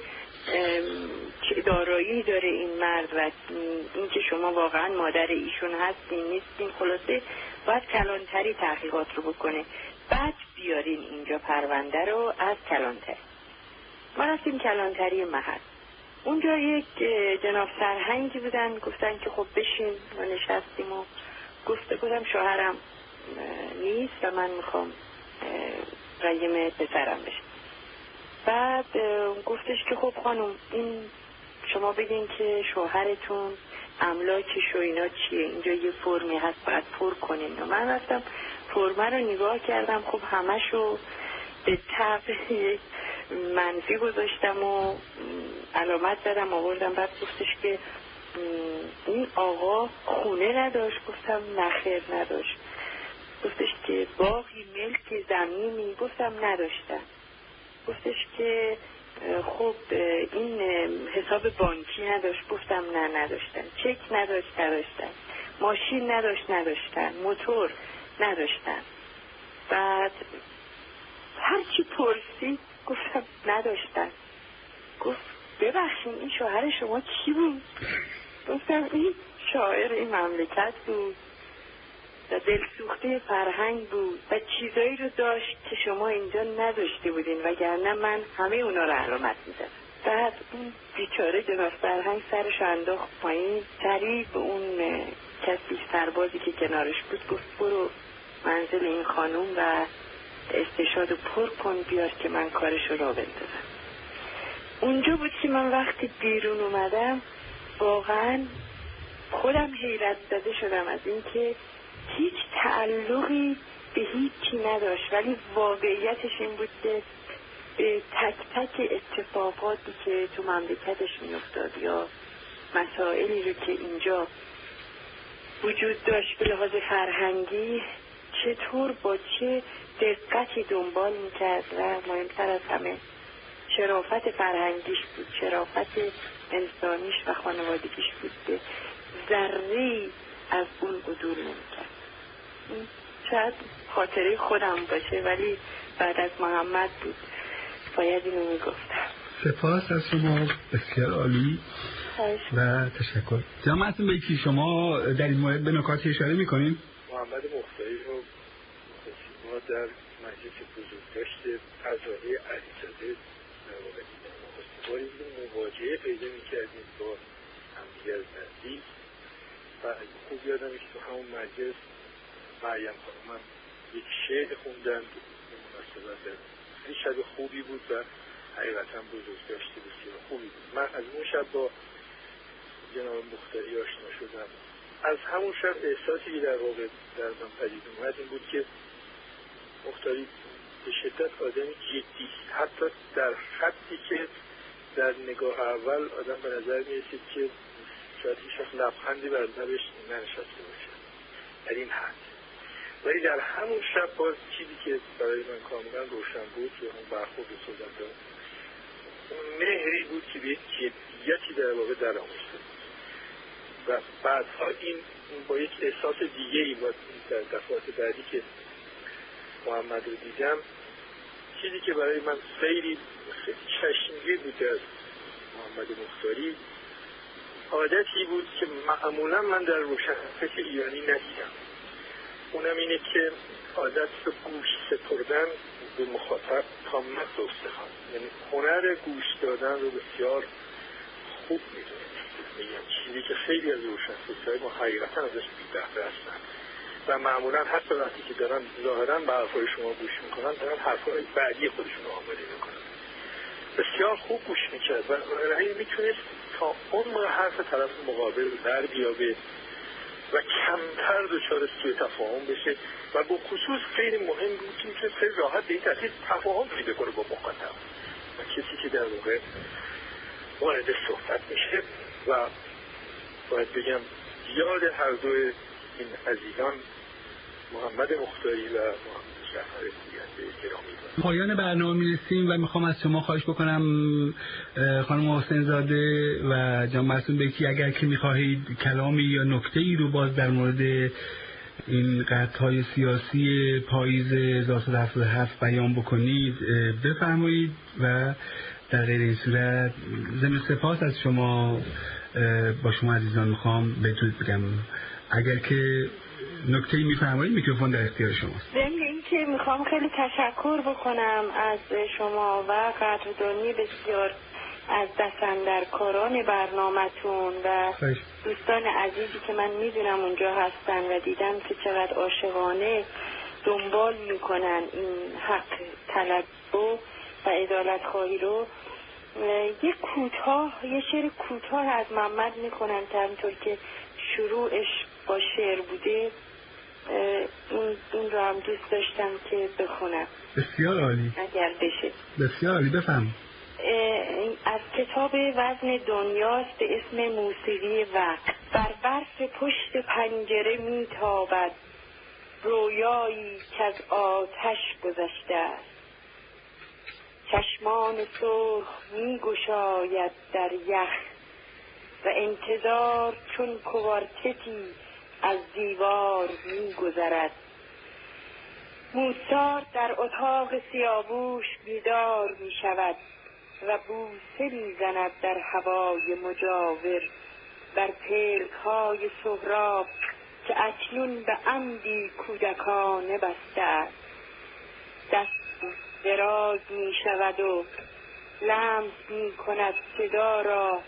چه دارایی داره این مرد و این که شما واقعا مادر ایشون هستین نیستین، خلاصه باید کلانتری تحقیقات رو بکنه، بعد بیارین اینجا پرونده رو از کلانتری. ما رفتیم کلانتری محل، اونجا یک جناب سرهنگی بودن، گفتن که خب بشین و نشستیم و گفته بودم شوهرم نیست و من میخوام قیم پسرم بشه. بعد گفتش که خب خانم این شما بگین که شوهرتون املاکش و اینا چیه، اینجا یه فرمی هست باید پر کنین. و من رفتم فرمه رو نگاه کردم، خب همشو به طبع منفی گذاشتم و علامت زدم آوردم. بعد گفتش که این آقا خونه نداشت؟ گفتم نخیر نداشت. گفتش که باغی ملک زمینی؟ گفتم نداشتم. گفتش که خب این حساب بانکی نداشت؟ گفتم نه نداشتن. چک نداشت؟ نداشتن. ماشین نداشت؟ نداشتن. موتور نداشتن. بعد هرچی پرسید گفتم نداشتن. گفت ببخشید این شوهر شما کی بود؟ گفتم این شاعر این مملکت بود و دلسوخته فرهنگ بود و چیزایی رو داشت که شما اینجا نداشته بودین، وگرنه من همه اونا رو علامت می‌زدم. بعد اون بیچاره جناب فرهنگ سرش انداخت پایین، سریع به اون کسی سربازی که کنارش بود گفت برو منزل این خانوم و استشهاد پر کن بیار که من کارش رو را بندازم. اونجا بود که من وقتی بیرون اومدم واقعا خودم حیرت زده شدم از این که هیچ تعلقی به هیچی نداشت، ولی واقعیتش این بود که به تک تک اتفاقاتی که تو مملکتش میافتاد یا مسائلی رو که اینجا وجود داشت به لحاظ فرهنگی چطور با چه دقتی دنبال میکرد و مهمتر از همه شرافت فرهنگیش بود، شرافت انسانیش و خانوادگیش بود که ذره‌ای از اون عدول نمیکرد. شاید خاطره خودم باشه ولی بعد از محمد بود باید اینو میگفتم. سپاس از شما، بسیار عالی و تشکر. جناب معصوم بیکی شما در این مورد به نکاتی اشاره میکنیم؟ محمد مختاری رو ما در مجلس بزرگداشت عزادی علیزاده در واقع دیدن مواجهه پیدا میکردیم با همدیگر نزدیک و خوب یادم که تو همون مجلس مریم خانم یک شعر خوندن به مناسبت خیلی شب خوبی بود و حقیقتا بزرگداشت بسیار خوبی بود. من از اون شب با جناب مختاری آشنا شدم. از همون شب احساسی که در واقع در من پدید اومد این بود که مختاری به شدت آدمی جدی، حتی در خطی که در نگاه اول آدم به نظر میرسید که شاید هیچ وقت لبخندی بر لبش ننشسته باشه در این حد، ولی در همون شب باز چیزی که برای من کاملا روشن بود و اون برخورد صحبت داد اون مهری بود که به جدیتی در واقع در آموزده و بعدها این با یک احساس دیگه ای با در دفعات بعدی که محمد رو دیدم چیزی که برای من خیلی خیلی چشمگیر بود از محمد مختاری عادتی بود که معمولا من در روشنفکر ایرانی ندیدم. اونم اینه که عادت به گوش سپردن به مخاطب تا مغز استخوان، یعنی هنر گوش دادن رو بسیار خوب میدونه. میگم چیزی که خیلی از روشنفکرهای ما حقیقتا ازش بی‌بهره هستن و معمولا حتی وقتی که دارن ظاهرا به حرفای شما گوش میکنن دارن حرفای بعدی خودشون رو آماده میکنن. بسیار خوب گوش میکرد و رأی میتونست تا عمق حرف طرف مقابل در بیابه و کمتر دچار سوء تفاهم بشه و با خصوص خیلی مهم بود که میتونست خیلی راحت به این ترتیب تفاهم پیدا کنه با مخاطب و کسی که در واقع وارد صحبت میشه و باید بگم یاد هر دو این عزیزان محمد مختاری و محمد جعفر گوینده گرامی دارم. پایان برنامه میرسیم و میخوام از شما خواهش بکنم خانم حسین زاده و جناب معصوم بیکی اگر که میخواهید کلامی یا نکته‌ای رو باز در مورد این قطعه‌های سیاسی پاییز هزار و سیصد و هفتاد و هفت بیان بکنید بفرمایید و در غیر این صورت ضمن سپاس از شما با شما عزیزان میخوام بدرود بگم. اگر که نکته‌ای میفرمایید میکروفون در اختیار شماست. ضمن اینکه میخوام خیلی تشکر بکنم از شما و قدردانی بسیار از دستاندرکاران برنامه‌تون و دوستان عزیزی که من میدونم اونجا هستن و دیدم که چقدر عاشقانه دنبال میکنن این حق طلب رو و عدالت خواهی رو. یک کوتاه یه شعر کوتاه از محمد میکنم که همینطور که شروعش با شعر بوده این, این رو هم دوست داشتم که بخونم. بسیار عالی. اگر بشه. بسیار عالی، بفهم. از کتاب وزن دنیاست به اسم موسیقی وقت. بر برف پشت پنجره میتابد رویایی که از آتش گذشته است. چشمان سرخ میگشاید در یخ و انتظار چون کوارتتی از دیوار میگذرد. موزارت در اتاق سیاووش بیدار میشود و بوسه میزند در هوای مجاور بر پلک‌های سهراب که اکنون به عمدی کودکانه بسته است. دست دراز می شود و لمس می کند صدا را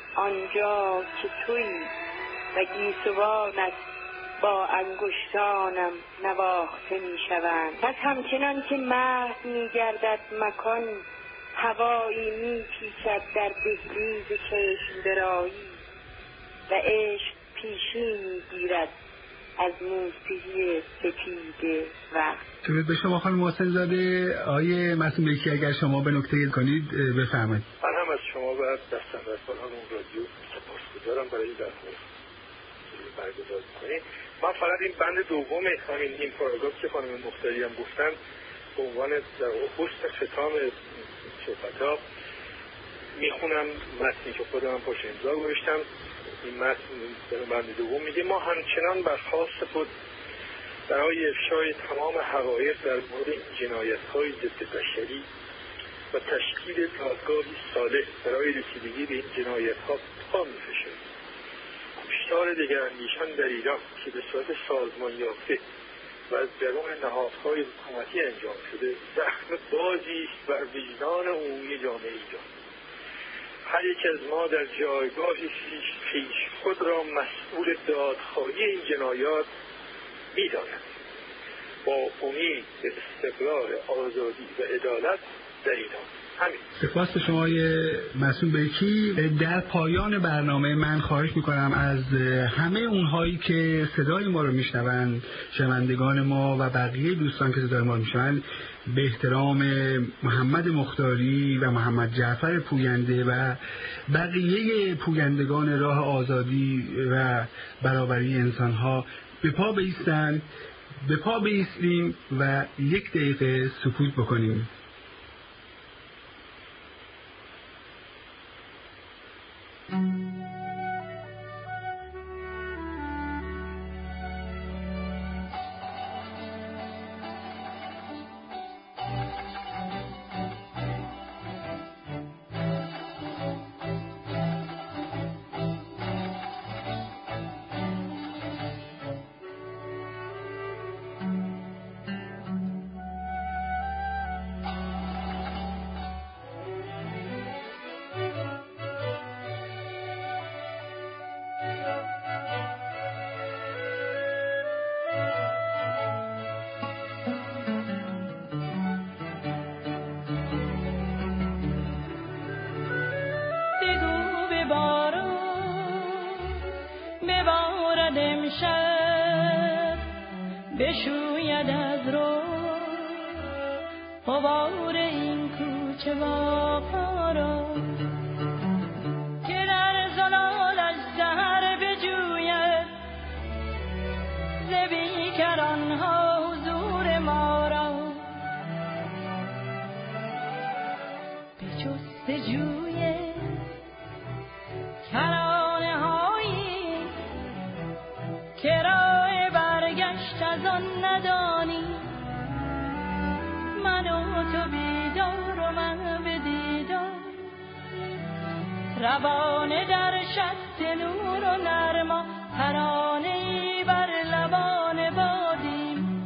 آنجا که تویی و گیسوانت با انگشتانم نواخته می شوند. پس همچنان که مهد می گردد مکان هوایی می پیچد در دهلیز چشم برایی و عشق پیشی می گیرد از موسیقی سپید وقت. درود به شما خانم محسن زاده. آیه معصوم بیکی اگر شما به نکته کنید بفرمایید. من هم از شما و دستاندرکاران اون رادیو سپاسگزارم برای درخواست برگزار می‌کنید. من فقط این بند دوم همین این پاراگراف که خانم مختاری هم گفتن به عنوان در حسن ختام صحبت‌ها میخونم، متنی که خودم هم پاش امضا گذاشتم. این متن در بند دوم میگه ما همچنان برخواست خود برای افشای تمام حقایق در مورد این جنایت‌های ضد بشری و تشکیل دادگاهی صالح برای رسیدگی به این جنایت‌ها پا می‌فشاریم. کشتار دگراندیشان در ایران که به صورت سازمان یافته و از درون نهادهای حکومتی انجام شده زخم بازی بر وجدان عمومی جامعه ایران. هر یک از ما در جایگاهی پیش خود را مسئول دادخواهی این جنایات می‌داند. با امید به استقرار، آزادی و عدالت در ایران. همین. سپاس شما معصوم بیکی. در پایان برنامه من خواهش میکنم از همه اونهایی که صدای ما رو میشنوند، شنوندگان ما و بقیه دوستان که صدای ما رو میشنوند، به احترام محمد مختاری و محمد جعفر پوینده و بقیه پویندگان راه آزادی و برابری انسانها به پا بایستند، به پا بایستیم و یک دقیقه سکوت بکنیم. بشوید از رو غبار این کوچه واقعا را که در زلالش زهر بجوید ز بیکرانها حضور ما را به جستجوی کرانه هایی که راه برگشت از آن ندانی من و تو بیدار و من به دیدار روانه در شست نور و نرما، ترانه‌ای بر لبان بادیم.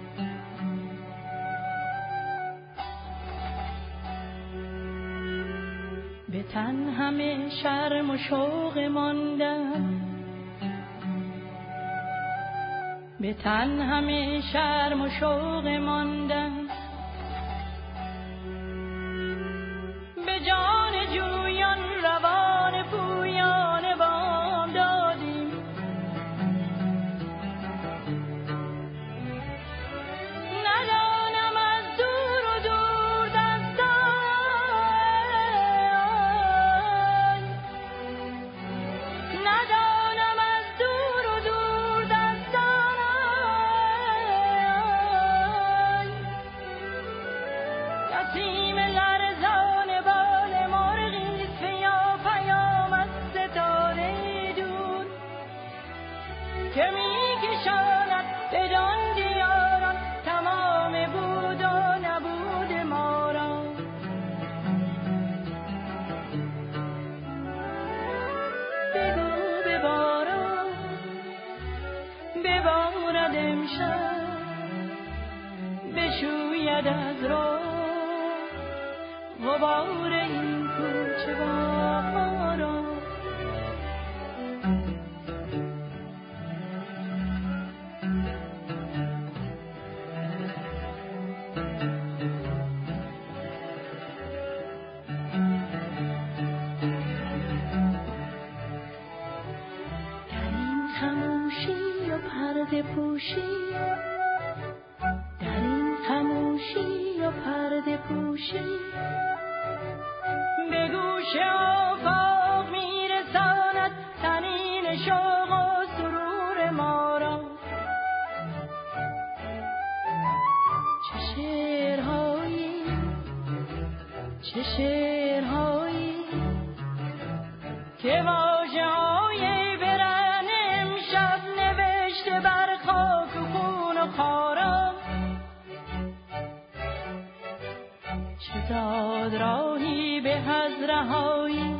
به تن همه شرم و شوق ماندم، به تن همه شرم و شوق ماندم، به جان جویان روان پویان وام دادیم. ندانم از دور و دور دستان، ندانم از دور و دور دستان، نسیم لرزان بال مرغی است یا پیام از ستاره دور که می کشاند بدان دیاران تمام بود و نبود ما را. بگو بباران ببارد امشب، بشوید از راه غبار این کوچه ها را. در این خموشی و پرده پوشی، در این خموشی و پرده پوشی، به گوش آفاق میرساند طنین شوق و سرور ما را. چه شعرهایی، چه شعرهایی که واژه‌های برهنه امشب نوشته بر خاک و خون و خارا. چه زاد راهی به از رهایی،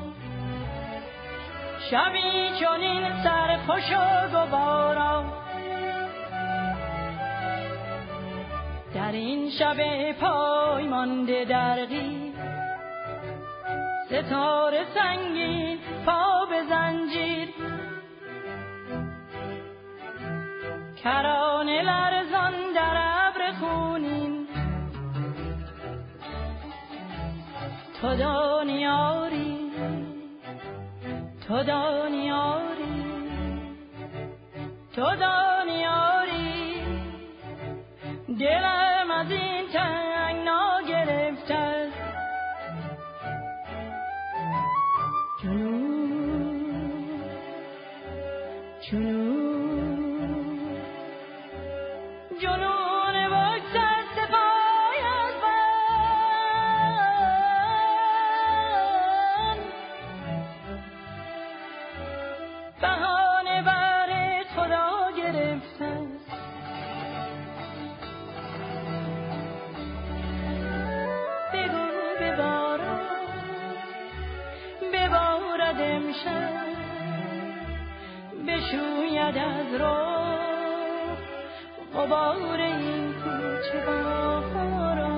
شبی چنین سرخوش و گوارا. در این شب پای مانده درغی، ستاره سنگین پا به زنجیر، کرانه لرزان در ابر خونین. تو دانیاری، تو دانیاری، تو دانیاری، دلم از این تنگنا گرفته است. جنون، جنون، جنون بگذشت پای از من، بهانه بر خدا گرفتم. بگو ببارم ببارد امشب، بشوید از راه غبار این کوچه ها را.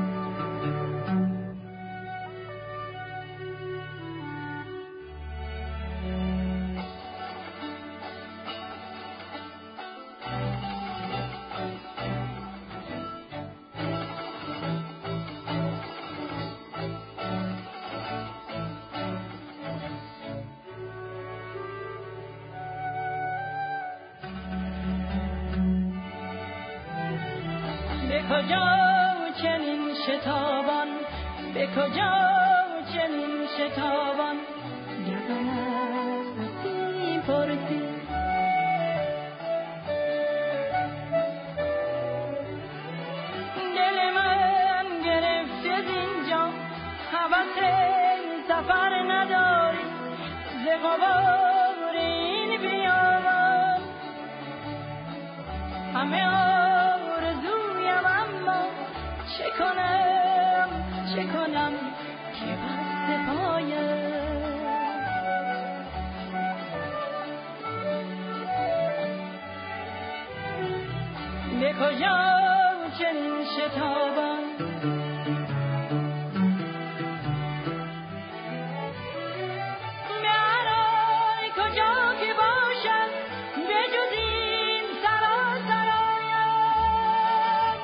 به کجا چنین شتابان، به کجا چنین شتابان، گردن از نسیم پرسی. دل من گرفته زینجا، هوس سفر نداری، ز غبار این بیابان. همه آرزویم اما چه کنم چه کنم که بسته پایم. به کجا چنین شتابم میارای کجا که باشم به جز این سرا سرایم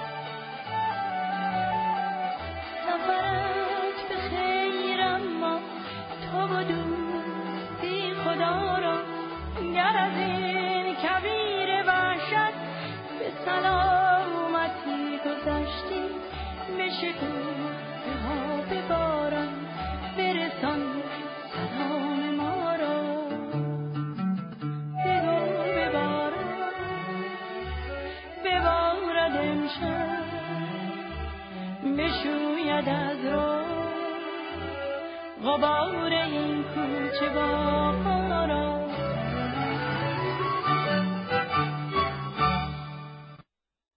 سفرت به خیر اما تو و دوستی خدا را گر از این کویر وحشت به سلامتی گذشتی به شکوفه ها به باران برسان سلام ما را بگو به باران ببارد امشب بشوید از رو غبار این کوچه باغ را